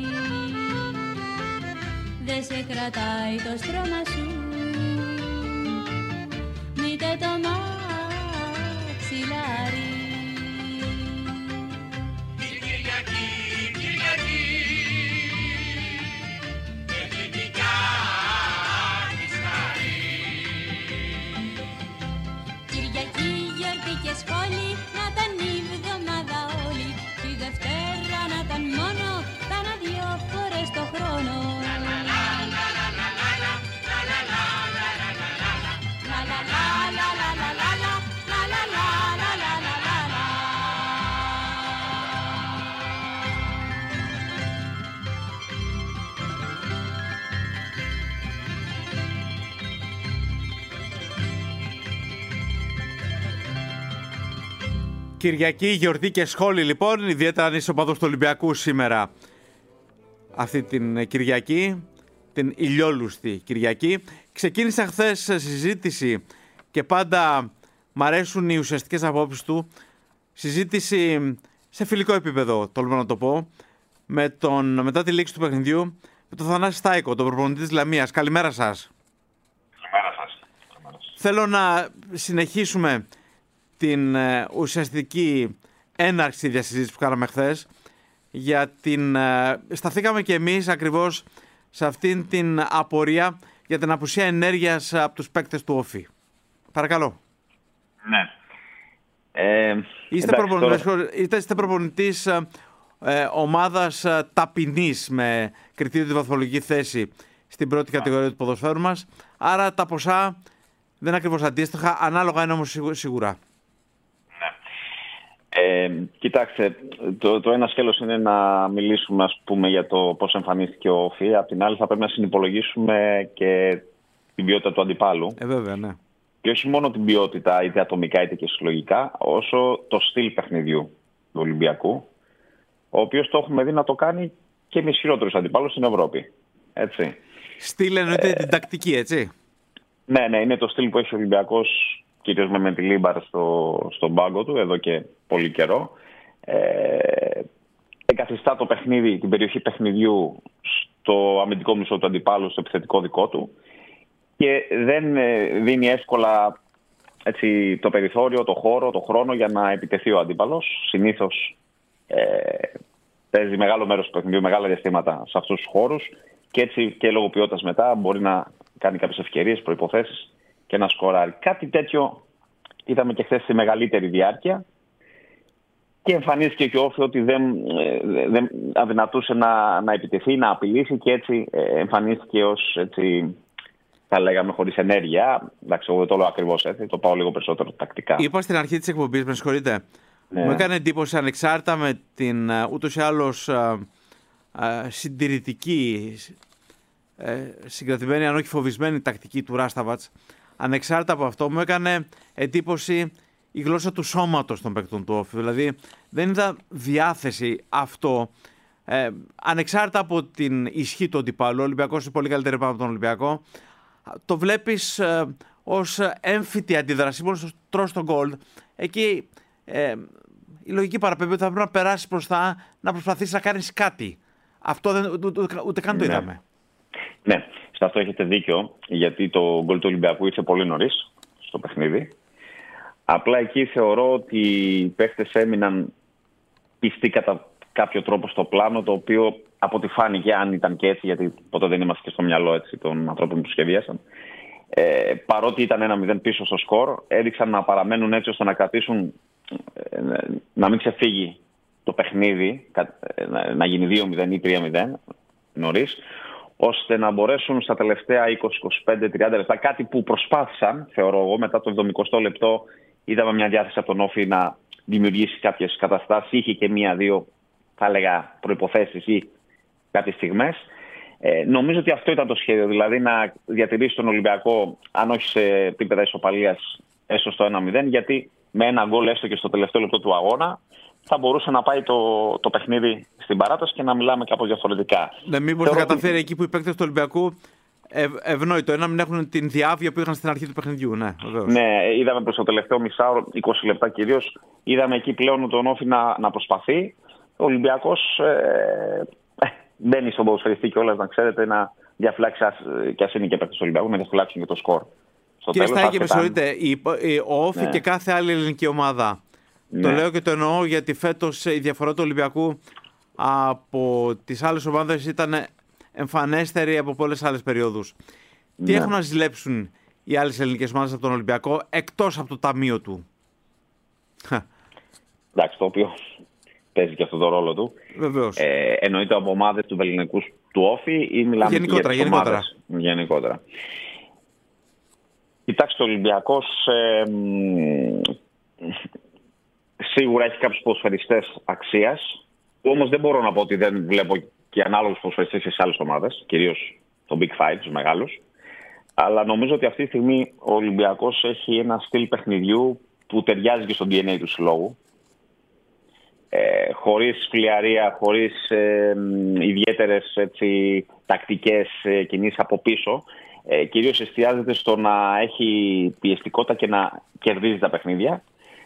Δε σε κρατάει το στρώμα σου, μήτε το μαξιλάρι. Κυριακή, Κυριακή, έχει δικιά της χάρη. Κυριακή, γιορτή και σχόλη, να ήταν η εβδομάδα όλη. Τη Δευτέρα να ήταν μόνο, τα να 2 φορές το χρόνο. Κυριακή, γιορτή και σχόλη λοιπόν, ιδιαίτερα αν είσαι οπαδός του Ολυμπιακού σήμερα αυτή την Κυριακή, την ηλιόλουστη Κυριακή. Ξεκίνησα χθες συζήτηση και πάντα μ' αρέσουν οι ουσιαστικές απόψεις του, συζήτηση σε φιλικό επίπεδο, τολμώ να το πω, μετά τη λήξη του παιχνιδιού, με τον Θανάση Στάικο, τον προπονητή της Λαμίας. Καλημέρα σας. Καλημέρα σας. Θέλω να συνεχίσουμε την ουσιαστική έναρξη διασυζήτηση που κάναμε χθες, για σταθήκαμε και εμείς ακριβώς σε αυτήν την απορία για την απουσία ενέργειας από τους παίκτες του Όφη. Παρακαλώ. Ναι. Είστε προπονητής ομάδας ταπεινής με κριτήριο τη βαθμολογική θέση στην πρώτη κατηγορία του ποδοσφαίρου μας, άρα τα ποσά δεν είναι ακριβώς αντίστοιχα, ανάλογα είναι όμως σίγουρα. Κοιτάξτε, το ένα σκέλος είναι να μιλήσουμε, ας πούμε, για το πώς εμφανίστηκε ο Όφη. Απ' την άλλη θα πρέπει να συνυπολογίσουμε και την ποιότητα του αντιπάλου. Βέβαια, ναι. Και όχι μόνο την ποιότητα, είτε ατομικά είτε και συλλογικά, όσο το στυλ παιχνιδιού του Ολυμπιακού, ο οποίος το έχουμε δει να το κάνει και με ισχυρότερους αντιπάλους στην Ευρώπη. Έτσι. Στυλ εννοείται την τακτική, έτσι. Ναι, είναι το στυλ που έχει ο Ολυμπιακός, κυρίως με τη Λίμπαρ στον πάγκο του εδώ και πολύ καιρό. Εγκαθιστά το παιχνίδι, την περιοχή παιχνιδιού στο αμυντικό μισό του αντιπάλου, στο επιθετικό δικό του, και δεν δίνει εύκολα, έτσι, το περιθώριο, το χώρο, το χρόνο για να επιτεθεί ο αντίπαλος. Συνήθως παίζει μεγάλο μέρος του παιχνιδιού, μεγάλα διαστήματα σε αυτούς τους χώρους, και έτσι και λόγω ποιότητας μετά μπορεί να κάνει κάποιες ευκαιρίες, προϋποθέσεις και να σκοράρει. Κάτι τέτοιο είδαμε και χθες στη μεγαλύτερη διάρκεια, και εμφανίστηκε και ο Όφη ότι δεν αδυνατούσε να επιτεθεί, να απειλήσει, και έτσι εμφανίστηκε ως, έτσι, θα λέγαμε, χωρίς ενέργεια. Εντάξει, εγώ δεν το λέω ακριβώς έτσι, το πάω λίγο περισσότερο τακτικά. Είπα στην αρχή της εκπομπής, με συγχωρείτε, Ναι. μου έκανε εντύπωση, ανεξάρτητα με την ούτως ή άλλως συντηρητική, συγκρατημένη αν όχι φοβισμένη τακτική του Ράσταβατς, ανεξάρτητα από αυτό μου έκανε εντύπωση η γλώσσα του σώματος των παίκτων του Όφη. Δηλαδή δεν είδα διάθεση αυτό, ανεξάρτητα από την ισχύ του αντιπάλου. Ο Ολυμπιακός είναι πολύ καλύτερη πάνω από τον Ολυμπιακό. Το βλέπεις ως έμφυτη αντίδραση. Μόλις τρως τον γκολ, εκεί η λογική παραπέμπει ότι θα πρέπει να περάσεις μπροστά, να προσπαθήσεις να κάνεις κάτι. Αυτό ούτε καν το είδαμε. Ναι, σε αυτό έχετε δίκιο, γιατί το γκολ του Ολυμπιακού ήρθε πολύ νωρίς στο παιχνίδι. Απλά εκεί θεωρώ ότι οι παίχτες έμειναν πιστοί κατά κάποιο τρόπο στο πλάνο, το οποίο από ό,τι φάνηκε, αν ήταν και έτσι, γιατί ποτέ δεν είμαστε και στο μυαλό, έτσι, των ανθρώπων που τους σχεδίασαν, παρότι ήταν 1-0 πίσω στο σκορ, έδειξαν να παραμένουν έτσι ώστε να κρατήσουν, να μην ξεφύγει το παιχνίδι να γίνει 2-0 ή 3-0 νωρίς, ώστε να μπορέσουν στα τελευταία 20-25-30 λεπτά, κάτι που προσπάθησαν, θεωρώ εγώ, μετά το 70 λεπτό είδαμε μια διάθεση από τον Όφη να δημιουργήσει κάποιες καταστάσεις, είχε και μία-δύο, θα έλεγα, προϋποθέσεις ή κάποιες στιγμές. Νομίζω ότι αυτό ήταν το σχέδιο, δηλαδή να διατηρήσει τον Ολυμπιακό, αν όχι σε επίπεδα ισοπαλίας, έστω στο 1-0, γιατί με ένα γκολ έστω και στο τελευταίο λεπτό του αγώνα θα μπορούσε να πάει το παιχνίδι στην παράταση και να μιλάμε κάπως διαφορετικά. Ναι, μήπως θα καταφέρει εκεί που οι παίκτες του Ολυμπιακού ευνόητο, να μην έχουν την διάβια που είχαν στην αρχή του παιχνιδιού. Ναι, βεβαίως. Ναι, είδαμε προς το τελευταίο μισάωρο, 20 λεπτά κυρίως, είδαμε εκεί πλέον τον Όφη να προσπαθεί. Ο Ολυμπιακός μπαίνει στον ποδοσφαιριστή κιόλας, να ξέρετε, να διαφυλάξει, κι ας είναι και παίκτες του Ολυμπιακού, να διαφυλάξουν και το σκορ. Κύριε Στάκη, με συγχωρείτε, ο Όφη και κάθε άλλη ελληνική ομάδα. Το λέω και το εννοώ γιατί φέτος η διαφορά του Ολυμπιακού από τις άλλες ομάδες ήταν εμφανέστερη από πολλές άλλες περιόδους. Τι έχουν να ζηλέψουν οι άλλες ελληνικές ομάδες από τον Ολυμπιακό εκτός από το ταμείο του? Εντάξει, το οποίο παίζει και αυτό το ρόλο του. Βεβαίως. Εννοείται από ομάδες του ελληνικού του Όφη ή μιλάμε γενικότερα. Κοιτάξτε, ο Ολυμπιακός σίγουρα έχει κάποιους ποδοσφαιριστές αξίας, όμως δεν μπορώ να πω ότι δεν βλέπω και ανάλογους ποδοσφαιριστές σε άλλες ομάδες, κυρίως το Big Five, τους μεγάλους. Αλλά νομίζω ότι αυτή τη στιγμή ο Ολυμπιακός έχει ένα στυλ παιχνιδιού που ταιριάζει και στο DNA του συλλόγου. Χωρίς φλιαρία, χωρίς ιδιαίτερες τακτικές κινήσεις από πίσω. Κυρίως εστιάζεται στο να έχει πιεστικότητα και να κερδίζει τα παιχνίδια.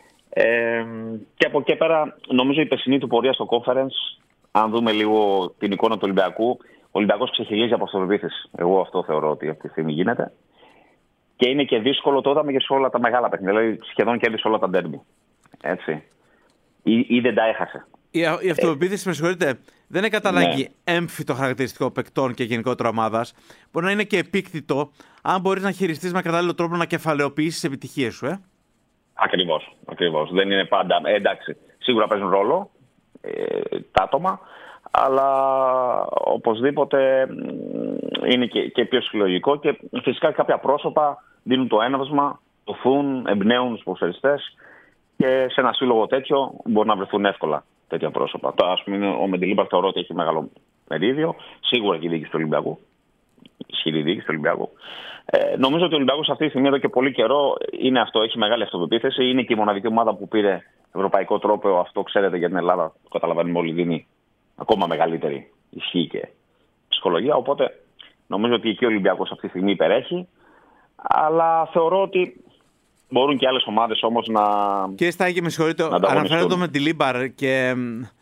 Και από εκεί πέρα, νομίζω η περσινή του πορεία στο conference, αν δούμε λίγο την εικόνα του Ολυμπιακού, ο Ολυμπιακός ξεχυλίζει από αυτοπεποίθηση. Εγώ αυτό θεωρώ ότι αυτή τη στιγμή γίνεται. Και είναι και δύσκολο το είδαμε και σε όλα τα μεγάλα παιχνίδια. Δηλαδή σχεδόν κέρδισε όλα τα ντέρμπι. Έτσι. Ή δεν τα έχασε. Η αυτοπεποίθηση, με συγχωρείτε, δεν είναι κατά ανάγκη έμφυτο χαρακτηριστικό παικτών και γενικότερα ομάδας. Μπορεί να είναι και επίκτητο, αν μπορείς να χειριστείς με κατάλληλο τρόπο να κεφαλαιοποιήσεις τις επιτυχίες σου. Ακριβώς. Δεν είναι πάντα. Εντάξει, σίγουρα παίζουν ρόλο τα άτομα, αλλά οπωσδήποτε είναι και πιο συλλογικό και φυσικά κάποια πρόσωπα δίνουν το έναυσμα, οθούν, εμπνέουν τους ποδοσφαιριστές και σε ένα σύλλογο τέτοιο μπορεί να βρεθούν εύκολα τέτοια πρόσωπα. Ας πούμε, ο Μεντιλίμπαρ θεωρώ ότι έχει μεγάλο μερίδιο, σίγουρα και η διοίκηση του Ολυμπιακού. Ισχυρή διοίκηση του Ολυμπιακού. Νομίζω ότι ο Ολυμπιακός αυτή τη στιγμή εδώ και πολύ καιρό είναι αυτό, έχει μεγάλη αυτοπεποίθηση. Είναι και η μοναδική ομάδα που πήρε ευρωπαϊκό τρόπαιο. Αυτό ξέρετε για την Ελλάδα, το καταλαβαίνουμε όλοι, δίνει ακόμα μεγαλύτερη ισχύ και ψυχολογία. Οπότε νομίζω ότι εκεί ο Ολυμπιακός αυτή τη στιγμή υπερέχει. Αλλά θεωρώ ότι μπορούν και άλλες ομάδες όμως να. Κύριε Στάκη, με συγχωρείτε, αναφέρω το Μεντιλίμπαρ και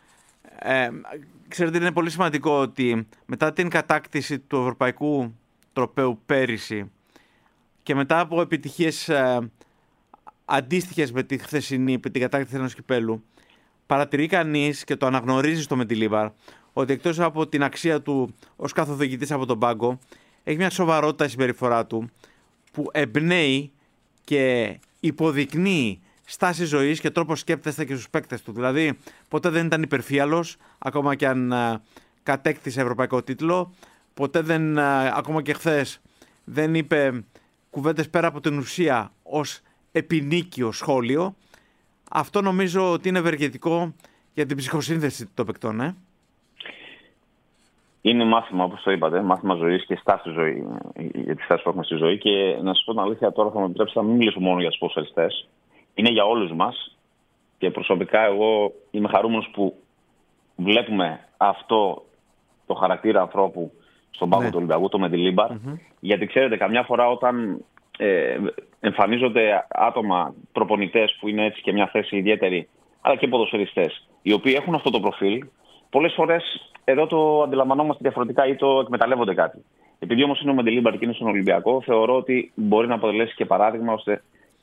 ξέρετε, είναι πολύ σημαντικό ότι μετά την κατάκτηση του ευρωπαϊκού τροπαίου πέρυσι και μετά από επιτυχίες αντίστοιχες με τη χθεσινή, με την κατάκτηση ενός κυπέλου, παρατηρεί κανείς και το αναγνωρίζει στο Μεντιλίμπαρ ότι εκτός από την αξία του ως καθοδηγητής από τον πάγκο, έχει μια σοβαρότητα η συμπεριφορά του που εμπνέει και υποδεικνύει στάση ζωής και τρόπο σκέπτεστε και στους παίκτες του. Δηλαδή, ποτέ δεν ήταν υπερφύαλος, ακόμα και αν κατέκτησε ευρωπαϊκό τίτλο. Ποτέ δεν, ακόμα και χθες, δεν είπε κουβέντες πέρα από την ουσία ως επινίκιο σχόλιο. Αυτό νομίζω ότι είναι ευεργετικό για την ψυχοσύνθεση των παικτών. Είναι μάθημα, όπως το είπατε, μάθημα ζωής και στάση ζωή, για τη στάση που έχουμε στη ζωή. Και να σας πω την αλήθεια, τώρα θα με επιτρέψετε να μην μιλήσω μόνο για τους ποδοσφαιριστές. Είναι για όλους μας και προσωπικά εγώ είμαι χαρούμενος που βλέπουμε αυτό το χαρακτήρα ανθρώπου στον πάγκο του Ολυμπιακού, το Μεντιλίμπαρ. Γιατί ξέρετε, καμιά φορά όταν εμφανίζονται άτομα, προπονητές που είναι έτσι και μια θέση ιδιαίτερη, αλλά και ποδοσφαιριστές, οι οποίοι έχουν αυτό το προφίλ, πολλές φορές εδώ το αντιλαμβανόμαστε διαφορετικά ή το εκμεταλλεύονται κάτι. Επειδή όμως είναι ο Μεντιλίμπαρ και είναι στον Ολυμπιακό, θεωρώ ότι μπορεί να αποτελέσει και παράδειγμα ώστε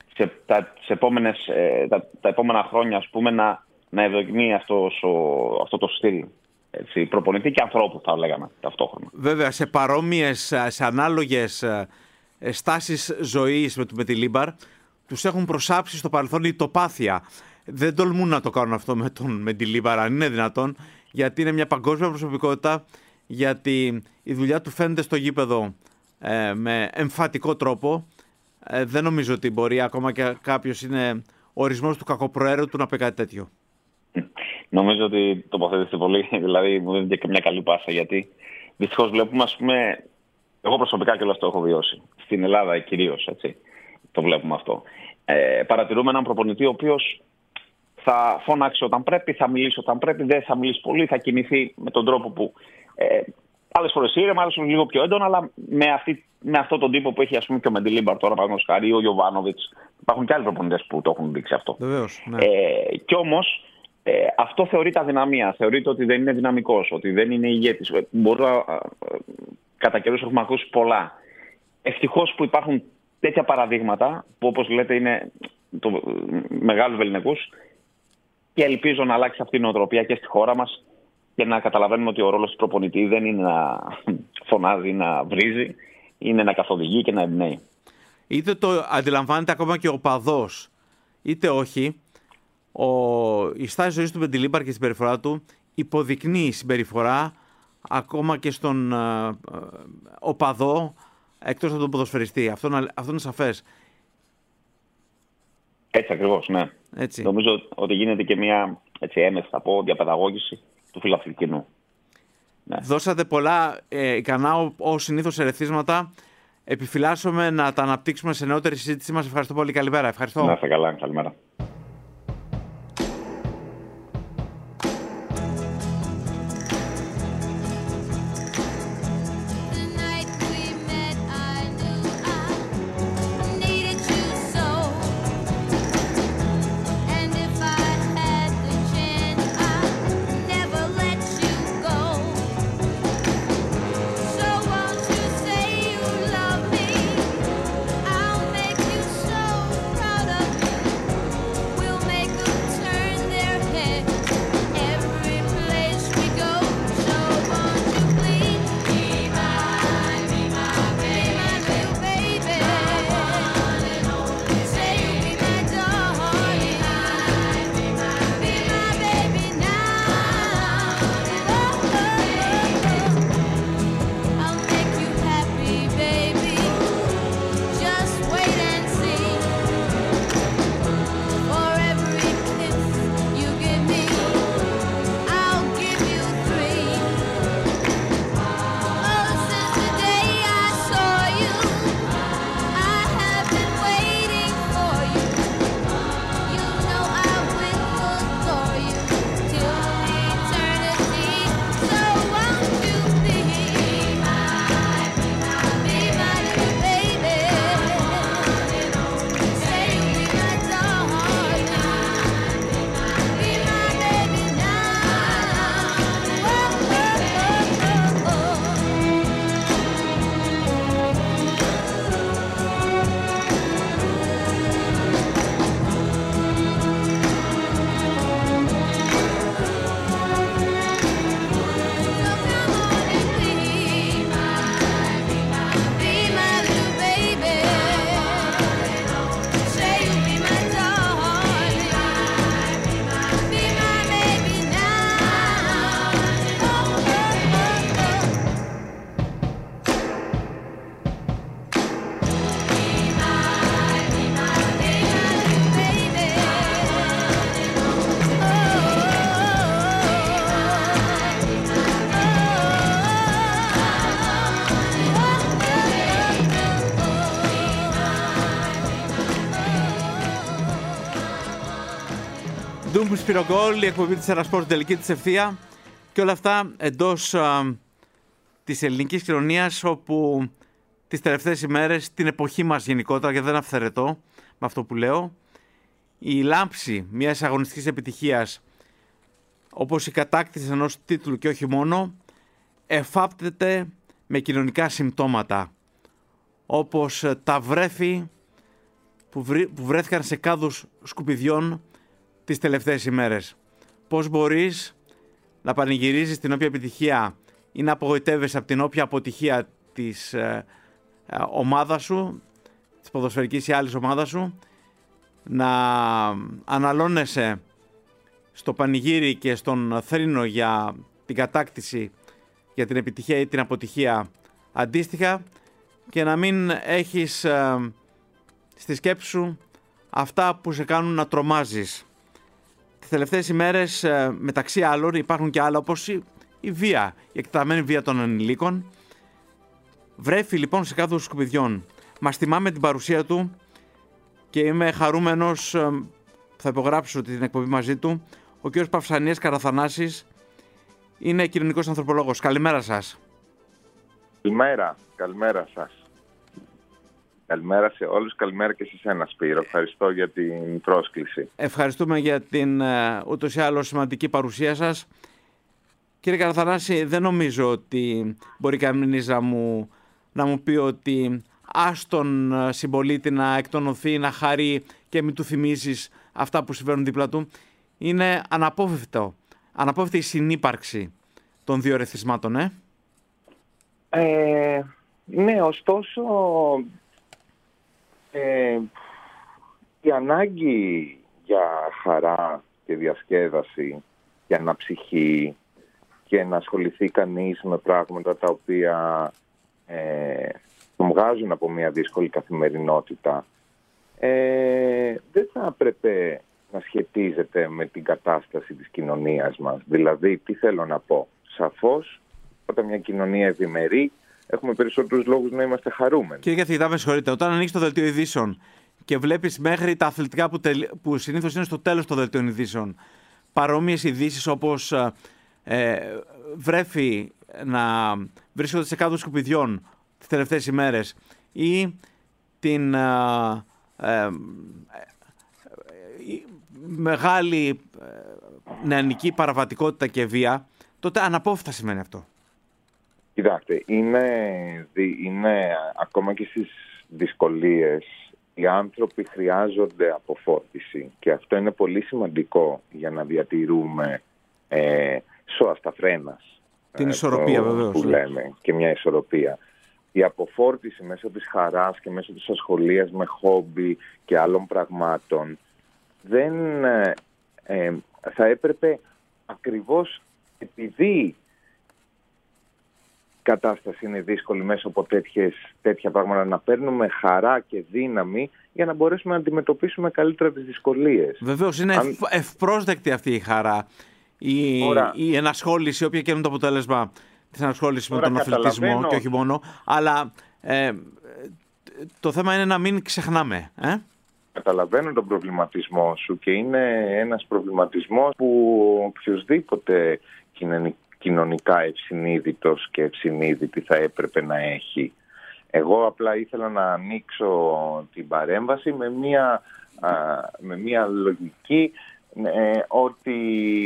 τα επόμενα χρόνια, ας πούμε, να ευδοκιμεί αυτό το στυλ. Έτσι, προπονητή και ανθρώπου, θα λέγαμε ταυτόχρονα. Βέβαια, σε παρόμοιες, σε ανάλογες στάσεις ζωής με του Μεντιλίμπαρ, τους έχουν προσάψει στο παρελθόν η τοπάθεια. Δεν τολμούν να το κάνουν αυτό με τον Μεντιλίμπαρα, αν είναι δυνατόν, γιατί είναι μια παγκόσμια προσωπικότητα, γιατί η δουλειά του φαίνεται στο γήπεδο με εμφατικό τρόπο. Δεν νομίζω ότι μπορεί, ακόμα και κάποιος είναι ορισμός του κακοπροαίρετου, του να πει κάτι τέτοιο. Νομίζω ότι τοποθετήσετε πολύ, δηλαδή μου δίνετε και μια καλή πάσα, γιατί δυστυχώς βλέπουμε, ας πούμε, εγώ προσωπικά κιόλας το έχω βιώσει, στην Ελλάδα κυρίως, έτσι, το βλέπουμε αυτό. Παρατηρούμε έναν προπονητή ο οποίος θα φωνάξει όταν πρέπει, θα μιλήσει όταν πρέπει, δεν θα μιλήσει πολύ, θα κινηθεί με τον τρόπο που άλλες φορές ήρεμα, άλλες φορές λίγο πιο έντονα, αλλά με αυτόν τον τύπο που έχει, ας πούμε, και ο Μεντιλίμπαρ τώρα, παραδείγματος χάρη, ο Γιοβάνοβιτς. Υπάρχουν και άλλοι προπονητές που το έχουν δείξει αυτό. Βεβαίως, ναι. Κι όμως αυτό θεωρείται αδυναμία. Θεωρείται ότι δεν είναι δυναμικός, ότι δεν είναι ηγέτης. Κατά καιρούς έχουμε ακούσει πολλά. Ευτυχώς που υπάρχουν τέτοια παραδείγματα που, όπως λέτε, είναι μεγάλους βεληνικούς, και ελπίζω να αλλάξει αυτή η νοοτροπία και στη χώρα μας και να καταλαβαίνουμε ότι ο ρόλος του προπονητή δεν είναι να φωνάζει, να βρίζει, είναι να καθοδηγεί και να εμπνέει. Είτε το αντιλαμβάνεται ακόμα και ο παδός, είτε όχι, η στάση ζωής του Μεντιλίμπαρ και η συμπεριφορά του υποδεικνύει συμπεριφορά ακόμα και στον οπαδό, εκτός από τον ποδοσφαιριστή. Αυτό είναι σαφές. Έτσι ακριβώς, ναι. Έτσι. Νομίζω ότι γίνεται και μια έμεση, θα πω, διαπαιδαγώγηση του φιλαθλικού κοινού. Ναι. Δώσατε πολλά ικανά, ως συνήθως, ερεθίσματα. Επιφυλάσσομαι να τα αναπτύξουμε σε νεότερη συζήτησή μας. Ευχαριστώ πολύ. Καλημέρα. Ευχαριστώ. Να είστε καλά. Καλημέρα. Ντουμ Σπυρογκόλ, η εκπομπή της Ερασπόρ, τελική της ευθεία, και όλα αυτά εντός της ελληνικής κοινωνίας, όπου τις τελευταίες ημέρες, την εποχή μας γενικότερα, και δεν αυθαιρετώ με αυτό που λέω, η λάμψη μιας αγωνιστικής επιτυχίας, όπως η κατάκτηση ενός τίτλου και όχι μόνο, εφάπτεται με κοινωνικά συμπτώματα, όπως τα βρέφη που βρέθηκαν σε κάδους σκουπιδιών τις τελευταίες ημέρες. Πώς μπορείς να πανηγυρίζεις την όποια επιτυχία ή να απογοητεύεσαι από την όποια αποτυχία της ομάδας σου, της ποδοσφαιρικής ή άλλης ομάδας σου, να αναλώνεσαι στο πανηγύρι και στον θρήνο για την κατάκτηση, για την επιτυχία ή την αποτυχία αντίστοιχα, και να μην έχεις στη σκέψη σου αυτά που σε κάνουν να τρομάζεις. Τις τελευταίες ημέρες, μεταξύ άλλων, υπάρχουν και άλλα, όπως η βία, η εκτεταμένη βία των ανηλίκων. Βρέφει λοιπόν σε κάδους σκουπιδιών. Μας θυμάμαι την παρουσία του και είμαι χαρούμενος, θα υπογράψω την εκπομπή μαζί του. Ο κ. Παυσανίας Καραθανάσης είναι κοινωνικός ανθρωπολόγος. Καλημέρα σας. Καλημέρα σας. Καλημέρα σε όλους, καλημέρα και σε σένα, Σπύρο. Ευχαριστώ για την πρόσκληση. Ευχαριστούμε για την ούτως ή άλλως σημαντική παρουσία σας. Κύριε Καραθανάση, δεν νομίζω ότι μπορεί κανείς να μου πει ότι άστον συμπολίτη να εκτονωθεί, να χαρεί και μην του θυμίσεις αυτά που συμβαίνουν δίπλα του. Είναι αναπόφευκτη η συνύπαρξη των δύο ρεθισμάτων, Ναι, ωστόσο η ανάγκη για χαρά και διασκέδαση, για αναψυχή και να ασχοληθεί κανείς με πράγματα τα οποία τον βγάζουν από μια δύσκολη καθημερινότητα, δεν θα έπρεπε να σχετίζεται με την κατάσταση της κοινωνίας μας. Δηλαδή, τι θέλω να πω? Σαφώς, όταν μια κοινωνία ευημερεί, έχουμε περισσότερους λόγους να είμαστε χαρούμενοι. Κύριε καθηγητά, με συγχωρείτε, όταν ανοίξεις το δελτίο ειδήσεων και βλέπεις μέχρι τα αθλητικά που συνήθως είναι στο τέλος των δελτίων ειδήσεων, παρόμοιες ειδήσεις όπως βρέφη να βρίσκονται σε κάδους σκουπιδιών τις τελευταίες ημέρες ή την μεγάλη νεανική παραβατικότητα και βία, τότε αναπόφευκτα σημαίνει αυτό. Κοιτάξτε, είναι ακόμα και στις δυσκολίες οι άνθρωποι χρειάζονται αποφόρτιση και αυτό είναι πολύ σημαντικό για να διατηρούμε σώαστα φρένας. Την ισορροπία βεβαίως. Που λέμε, και μια ισορροπία. Η αποφόρτιση μέσω της χαράς και μέσω της ασχολίας με χόμπι και άλλων πραγμάτων δεν θα έπρεπε, ακριβώς επειδή η κατάσταση είναι δύσκολη μέσα από τέτοια πράγματα, να παίρνουμε χαρά και δύναμη για να μπορέσουμε να αντιμετωπίσουμε καλύτερα τις δυσκολίες. Βεβαίως, είναι ευπρόσδεκτη αυτή η χαρά, η ενασχόληση, όποια και είναι το αποτέλεσμα της ενασχόλησης με τον αθλητισμό και όχι μόνο, αλλά το θέμα είναι να μην ξεχνάμε. Καταλαβαίνω τον προβληματισμό σου και είναι ένας προβληματισμός που οποιοσδήποτε κοινωνικά ευσυνείδητος και ευσυνείδητη θα έπρεπε να έχει. Εγώ απλά ήθελα να ανοίξω την παρέμβαση με μια λογική ότι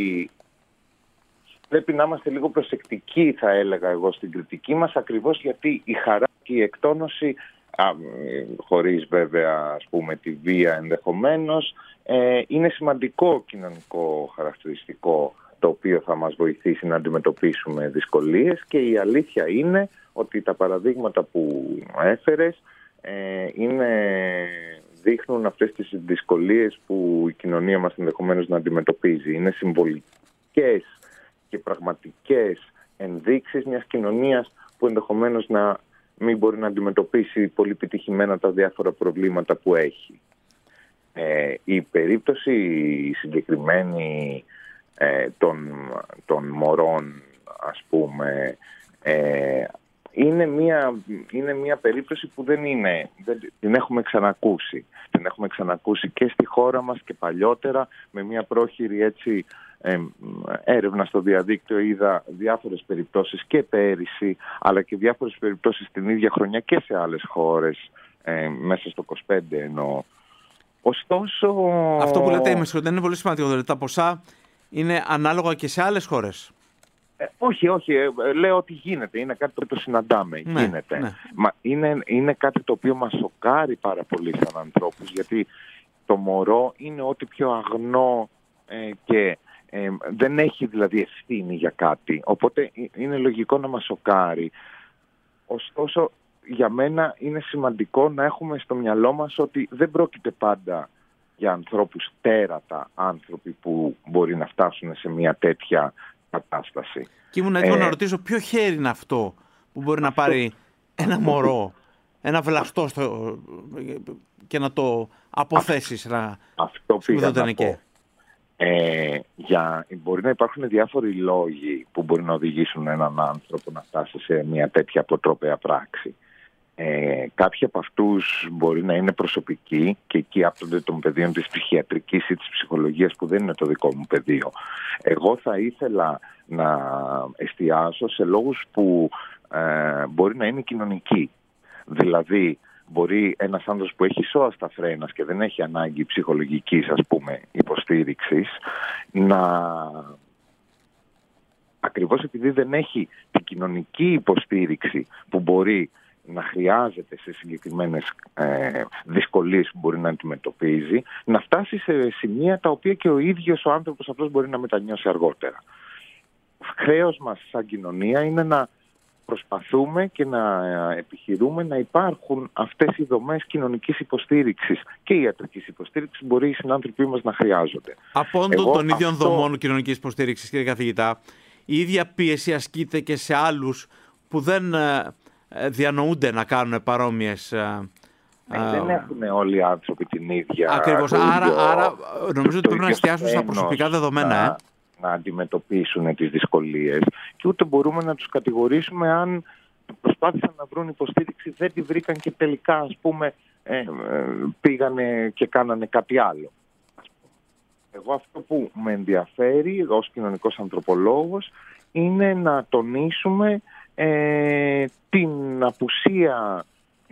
πρέπει να είμαστε λίγο προσεκτικοί, θα έλεγα εγώ, στην κριτική μας, ακριβώς γιατί η χαρά και η εκτόνωση, χωρίς βέβαια ας πούμε τη βία ενδεχομένως, είναι σημαντικό κοινωνικό χαρακτηριστικό το οποίο θα μας βοηθήσει να αντιμετωπίσουμε δυσκολίες, και η αλήθεια είναι ότι τα παραδείγματα που έφερες δείχνουν αυτές τις δυσκολίες που η κοινωνία μας ενδεχομένως να αντιμετωπίζει. Είναι συμβολικές και πραγματικές ενδείξεις μιας κοινωνίας που ενδεχομένως να μην μπορεί να αντιμετωπίσει πολύ επιτυχημένα τα διάφορα προβλήματα που έχει. Η περίπτωση συγκεκριμένη των μωρών, ας πούμε, είναι μια περίπτωση που δεν την έχουμε ξανακούσει. Την έχουμε ξανακούσει και στη χώρα μας και παλιότερα, με μια πρόχειρη έρευνα στο διαδίκτυο. Είδα διάφορες περιπτώσεις και πέρυσι, αλλά και διάφορες περιπτώσεις την ίδια χρονιά και σε άλλες χώρες, μέσα στο 25 εννοώ. Ωστόσο... Αυτό που λέτε, είναι πολύ σημαντικό, δηλαδή τα ποσά είναι ανάλογα και σε άλλες χώρες. Όχι, λέω ότι γίνεται, είναι κάτι το οποίο το συναντάμε, ναι, γίνεται. Ναι. Μα είναι κάτι το οποίο μας σοκάρει πάρα πολύ σαν ανθρώπους, γιατί το μωρό είναι ό,τι πιο αγνό και δεν έχει δηλαδή ευθύνη για κάτι, οπότε είναι λογικό να μας σοκάρει. Ωστόσο, για μένα είναι σημαντικό να έχουμε στο μυαλό μας ότι δεν πρόκειται πάντα για ανθρώπους τέρατα, άνθρωποι που μπορεί να φτάσουν σε μια τέτοια κατάσταση. Και ήμουν έτοιμο να ρωτήσω ποιο χέρι είναι αυτό που μπορεί να πάρει ένα μωρό, ένα βλαστό και να το αποθέσει σε ένα σπουδοτενεκέ. Μπορεί να υπάρχουν διάφοροι λόγοι που μπορεί να οδηγήσουν έναν άνθρωπο να φτάσει σε μια τέτοια αποτρόπαια πράξη. Κάποιοι από αυτούς μπορεί να είναι προσωπικοί και εκεί άπτονται των πεδίων της ψυχιατρικής ή της ψυχολογίας που δεν είναι το δικό μου πεδίο. Εγώ θα ήθελα να εστιάσω σε λόγους που μπορεί να είναι κοινωνικοί. Δηλαδή, μπορεί ένας άνθρωπος που έχει σώαστα φρένας και δεν έχει ανάγκη ψυχολογικής, ας πούμε, υποστήριξης, ακριβώς επειδή δεν έχει την κοινωνική υποστήριξη που μπορεί να χρειάζεται σε συγκεκριμένες δυσκολίες που μπορεί να αντιμετωπίζει, να φτάσει σε σημεία τα οποία και ο ίδιος ο άνθρωπος αυτός μπορεί να μετανιώσει αργότερα. Χρέος μας σαν κοινωνία είναι να προσπαθούμε και να επιχειρούμε να υπάρχουν αυτές οι δομές κοινωνικής υποστήριξης και ιατρικής υποστήριξης που μπορεί οι συνάνθρωποι μας να χρειάζονται. Από των ίδιων δομών κοινωνικής υποστήριξης, κύριε καθηγητά, η ίδια πίεση ασκείται και σε άλλους που δεν διανοούνται να κάνουν παρόμοιες... δεν έχουν όλοι οι άνθρωποι την ίδια... Ακριβώς. Άρα νομίζω ότι πρέπει να εστιάσουν στα προσωπικά δεδομένα. Να αντιμετωπίσουν τις δυσκολίες και ούτε μπορούμε να τους κατηγορήσουμε αν προσπάθησαν να βρουν υποστήριξη, δεν τη βρήκαν και τελικά, ας πούμε, πήγανε και κάνανε κάτι άλλο. Εγώ αυτό που με ενδιαφέρει ως κοινωνικός ανθρωπολόγος είναι να τονίσουμε την απουσία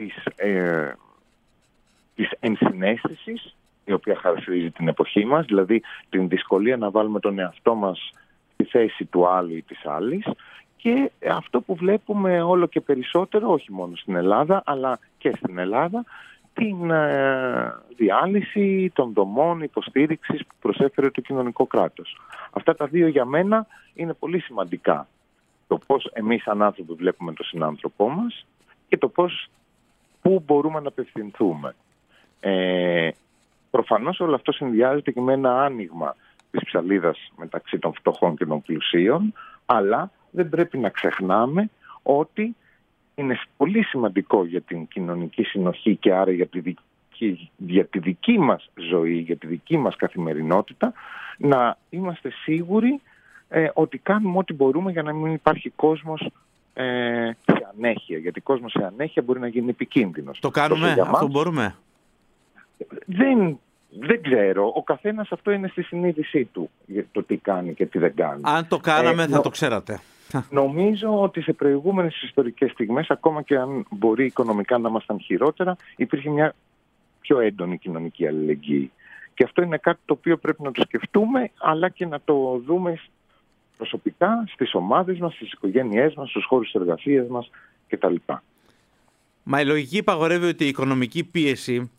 της ενσυναίσθησης, η οποία χαρακτηρίζει την εποχή μας, δηλαδή την δυσκολία να βάλουμε τον εαυτό μας στη θέση του άλλου ή της άλλης, και αυτό που βλέπουμε όλο και περισσότερο, όχι μόνο στην Ελλάδα, αλλά και στην Ελλάδα, την διάλυση των δομών υποστήριξης που προσέφερε το κοινωνικό κράτος. Αυτά τα δύο για μένα είναι πολύ σημαντικά. Το πώς εμείς σαν άνθρωποι βλέπουμε τον συνάνθρωπό μας και το πού μπορούμε να απευθυνθούμε. Προφανώς όλο αυτό συνδυάζεται και με ένα άνοιγμα της ψαλίδας μεταξύ των φτωχών και των πλουσίων, αλλά δεν πρέπει να ξεχνάμε ότι είναι πολύ σημαντικό για την κοινωνική συνοχή και άρα για τη δική μας ζωή, για τη δική μας καθημερινότητα, να είμαστε σίγουροι ότι κάνουμε ό,τι μπορούμε για να μην υπάρχει κόσμος σε ανέχεια. Γιατί κόσμος σε ανέχεια μπορεί να γίνει επικίνδυνος. Το κάνουμε, αυτό μπορούμε? Δεν ξέρω. Ο καθένας αυτό είναι στη συνείδησή του, για το τι κάνει και τι δεν κάνει. Αν το κάναμε θα το ξέρατε. Νομίζω ότι σε προηγούμενες ιστορικές στιγμές, ακόμα και αν μπορεί οικονομικά να ήμασταν χειρότερα, υπήρχε μια πιο έντονη κοινωνική αλληλεγγύη. Και αυτό είναι κάτι το οποίο πρέπει να το σκεφτούμε, αλλά και να το δούμε προσωπικά στις ομάδες μας, στις οικογένειές μας, στους χώρους εργασίας μας κτλ. Μα η λογική υπαγορεύει ότι η οικονομική πίεση,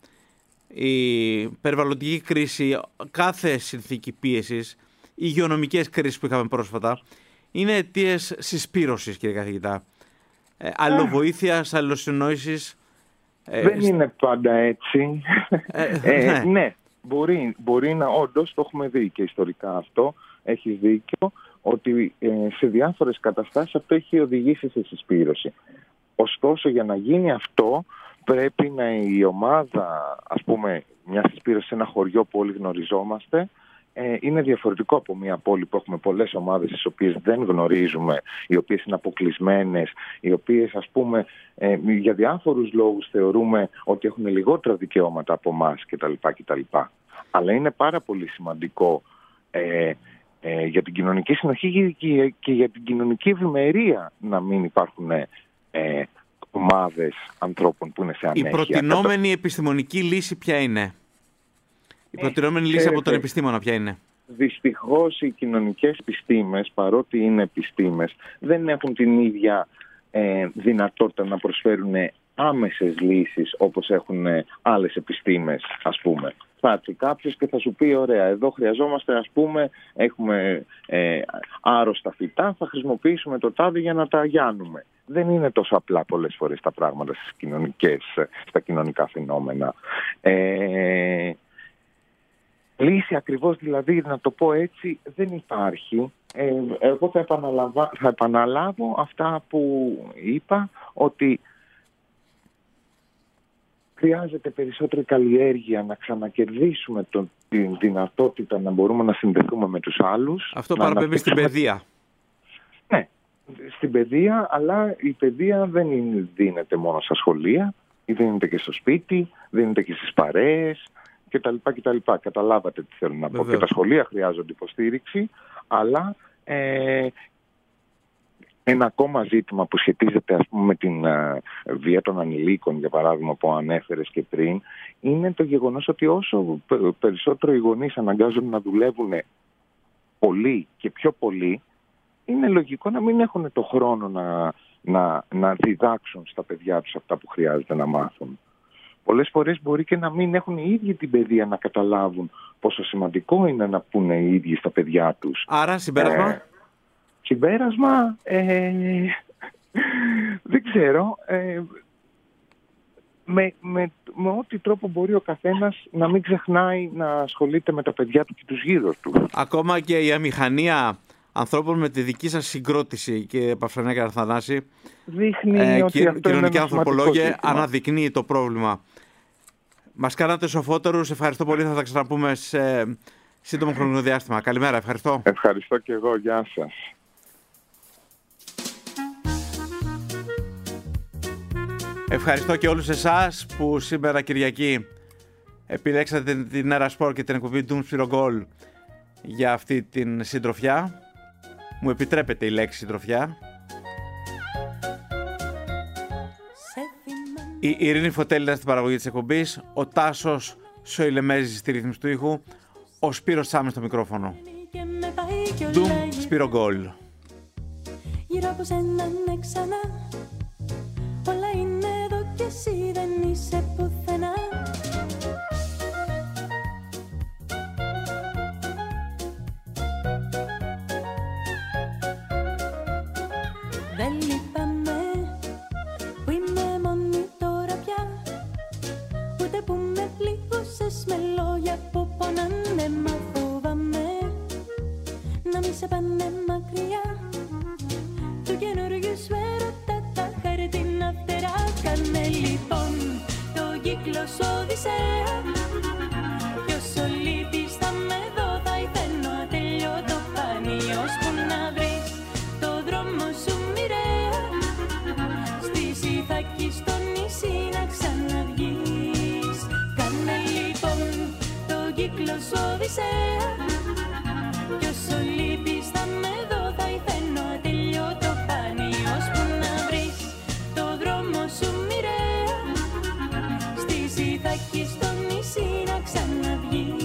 η περιβαλλοντική κρίση, κάθε συνθήκη πίεσης, οι υγειονομικές κρίσεις που είχαμε πρόσφατα, είναι αιτίες συσπήρωσης, κύριε καθηγητά. Αλληλοβοήθειας, αλληλοσυνόησης. Δεν είναι πάντα έτσι. Ναι, μπορεί να, όντως το έχουμε δει και ιστορικά αυτό, έχεις δίκιο, ότι σε διάφορες καταστάσεις αυτό έχει οδηγήσει σε συσπήρωση. Ωστόσο, για να γίνει αυτό, πρέπει η ομάδα, ας πούμε, μια συσπήρωση σε ένα χωριό που όλοι γνωριζόμαστε, είναι διαφορετικό από μια πόλη που έχουμε πολλές ομάδες τις οποίες δεν γνωρίζουμε, οι οποίες είναι αποκλεισμένες, οι οποίες, ας πούμε, για διάφορους λόγους θεωρούμε ότι έχουν λιγότερα δικαιώματα από εμάς κτλ. Αλλά είναι πάρα πολύ σημαντικό για την κοινωνική συνοχή και για την κοινωνική ευημερία να μην υπάρχουν ομάδες ανθρώπων που είναι σε ανέχεια. Η προτινόμενη επιστημονική λύση ποια είναι? Η προτινόμενη λύση από τον επιστήμονα ποια είναι? Δυστυχώς οι κοινωνικές επιστήμες, παρότι είναι επιστήμες, δεν έχουν την ίδια δυνατότητα να προσφέρουν άμεσες λύσεις όπως έχουν άλλες επιστήμες, ας πούμε. Θα έρθει κάποιος και θα σου πει, ωραία, εδώ χρειαζόμαστε, ας πούμε, έχουμε άρρωστα φυτά, θα χρησιμοποιήσουμε το τάδε για να τα αγιάνουμε. Δεν είναι τόσο απλά πολλές φορές τα πράγματα στα κοινωνικά φαινόμενα. λύση ακριβώς δηλαδή, να το πω έτσι, δεν υπάρχει. Εγώ θα επαναλάβω αυτά που είπα, ότι χρειάζεται περισσότερη καλλιέργεια, να ξανακερδίσουμε την δυνατότητα να μπορούμε να συνδεθούμε με τους άλλους. Αυτό παραπέμπει στην παιδεία. Ναι, στην παιδεία, αλλά η παιδεία δεν δίνεται μόνο στα σχολεία, δίνεται και στο σπίτι, δίνεται και στις παρέες κτλ. Καταλάβατε τι θέλω να πω. Και τα σχολεία χρειάζονται υποστήριξη, αλλά ένα ακόμα ζήτημα που σχετίζεται, ας πούμε, με την βία των ανηλίκων, για παράδειγμα, που ανέφερες και πριν, είναι το γεγονός ότι όσο περισσότερο οι γονείς αναγκάζονται να δουλεύουν πολύ και πιο πολύ, είναι λογικό να μην έχουν το χρόνο να διδάξουν στα παιδιά τους αυτά που χρειάζεται να μάθουν. Πολλές φορές μπορεί και να μην έχουν οι ίδιοι την παιδεία να καταλάβουν πόσο σημαντικό είναι να πούνε οι ίδιοι στα παιδιά τους. Άρα, συμπέρασμα? Συμπέρασμα, δεν ξέρω. Με ό,τι τρόπο μπορεί ο καθένας να μην ξεχνάει να ασχολείται με τα παιδιά του και τους γύρω του. Ακόμα και η αμηχανία ανθρώπων με τη δική σας συγκρότηση, κύριε Παυστρανάκη Αθανάση, δείχνει ότι αυτό κοινωνική είναι ανθρωπολόγια, αναδεικνύει το πρόβλημα. Μας κάνατε σοφότερους. Ευχαριστώ πολύ. Θα τα ξαναπούμε σε σύντομο χρονικό διάστημα. Καλημέρα. Ευχαριστώ. Ευχαριστώ και εγώ. Γεια σας. Ευχαριστώ και όλους εσάς που σήμερα Κυριακή επιλέξατε την Έρα Σπορ και την εκπομπή Doom Spiro Goal για αυτή την συντροφιά. Μου επιτρέπετε η λέξη συντροφιά. Η Ειρήνη Φωτέλη ήταν στην παραγωγή της εκπομπής, ο Τάσος Σοηλεμέζης στη ρύθμιση του ήχου, ο Σπύρος Τσάμις στο μικρόφωνο. Doom Spiro Goal. Γύρω από σένα ξανά, όλα είναι εδώ και εσύ δεν είσαι πουθενά. Δεν λυπάμαι που είμαι μόνη τώρα πια, ούτε που με πλήγωσες με λόγια που πονάνε. Μα φοβάμαι να μη σε πάνε μακριά του καινούργιου σου έρωτα τα χαρτίνα φτερά. Κάνε λοιπόν το κύκλο σου Οδυσσέα, κι όσο λείπεις θα με δω, θα ηθένω ατελειώτο πανίος που να βρεις το δρόμο σου μοιραία, στη Σιθάκη στο νησί να ξαναβγείς. Κάνε λοιπόν το κύκλο σου Οδυσσέα, κι όσο λείπεις θα με δω, θα ηθένω ατελειώτο πανίος που να βρεις το δρόμο σου μοιραία, στη Σιθάκη στο νησί να ξαναβγείς.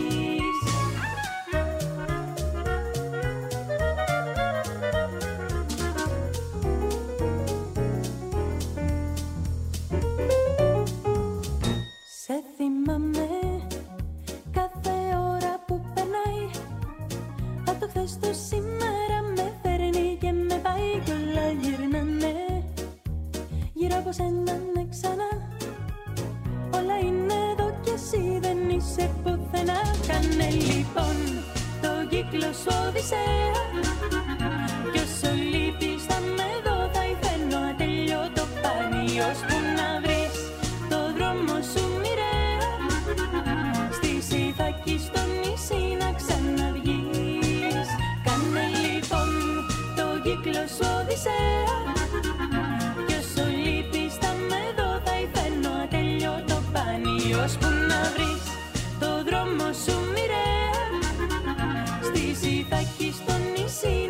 Σε θυμάμαι κάθε ώρα που περνάει, από το χθες το σήμερα με φέρνει και με πάει κι όλα γυρνάνε. Γύρω από σένα ναι ξανά, όλα είναι εδώ κι εσύ δεν είσαι πουθενά. Κάνε λοιπόν το κύκλο σου Οδυσσέα, κι όσο λείπεις θα με δω, θα ηθένω ατελειώτο πανίος που να βρεις το δρόμο σου μοιραία, στη Σιθάκη στο νησί να ξαναβγείς. Κάνε λοιπόν το κύκλο σου Οδυσσέα, κι όσο λείπεις θα με δω, θα ηθένω ατελειώτο πανίος που να βρεις το δρόμο σου μοιραία, στη Σιθάκη στο νησί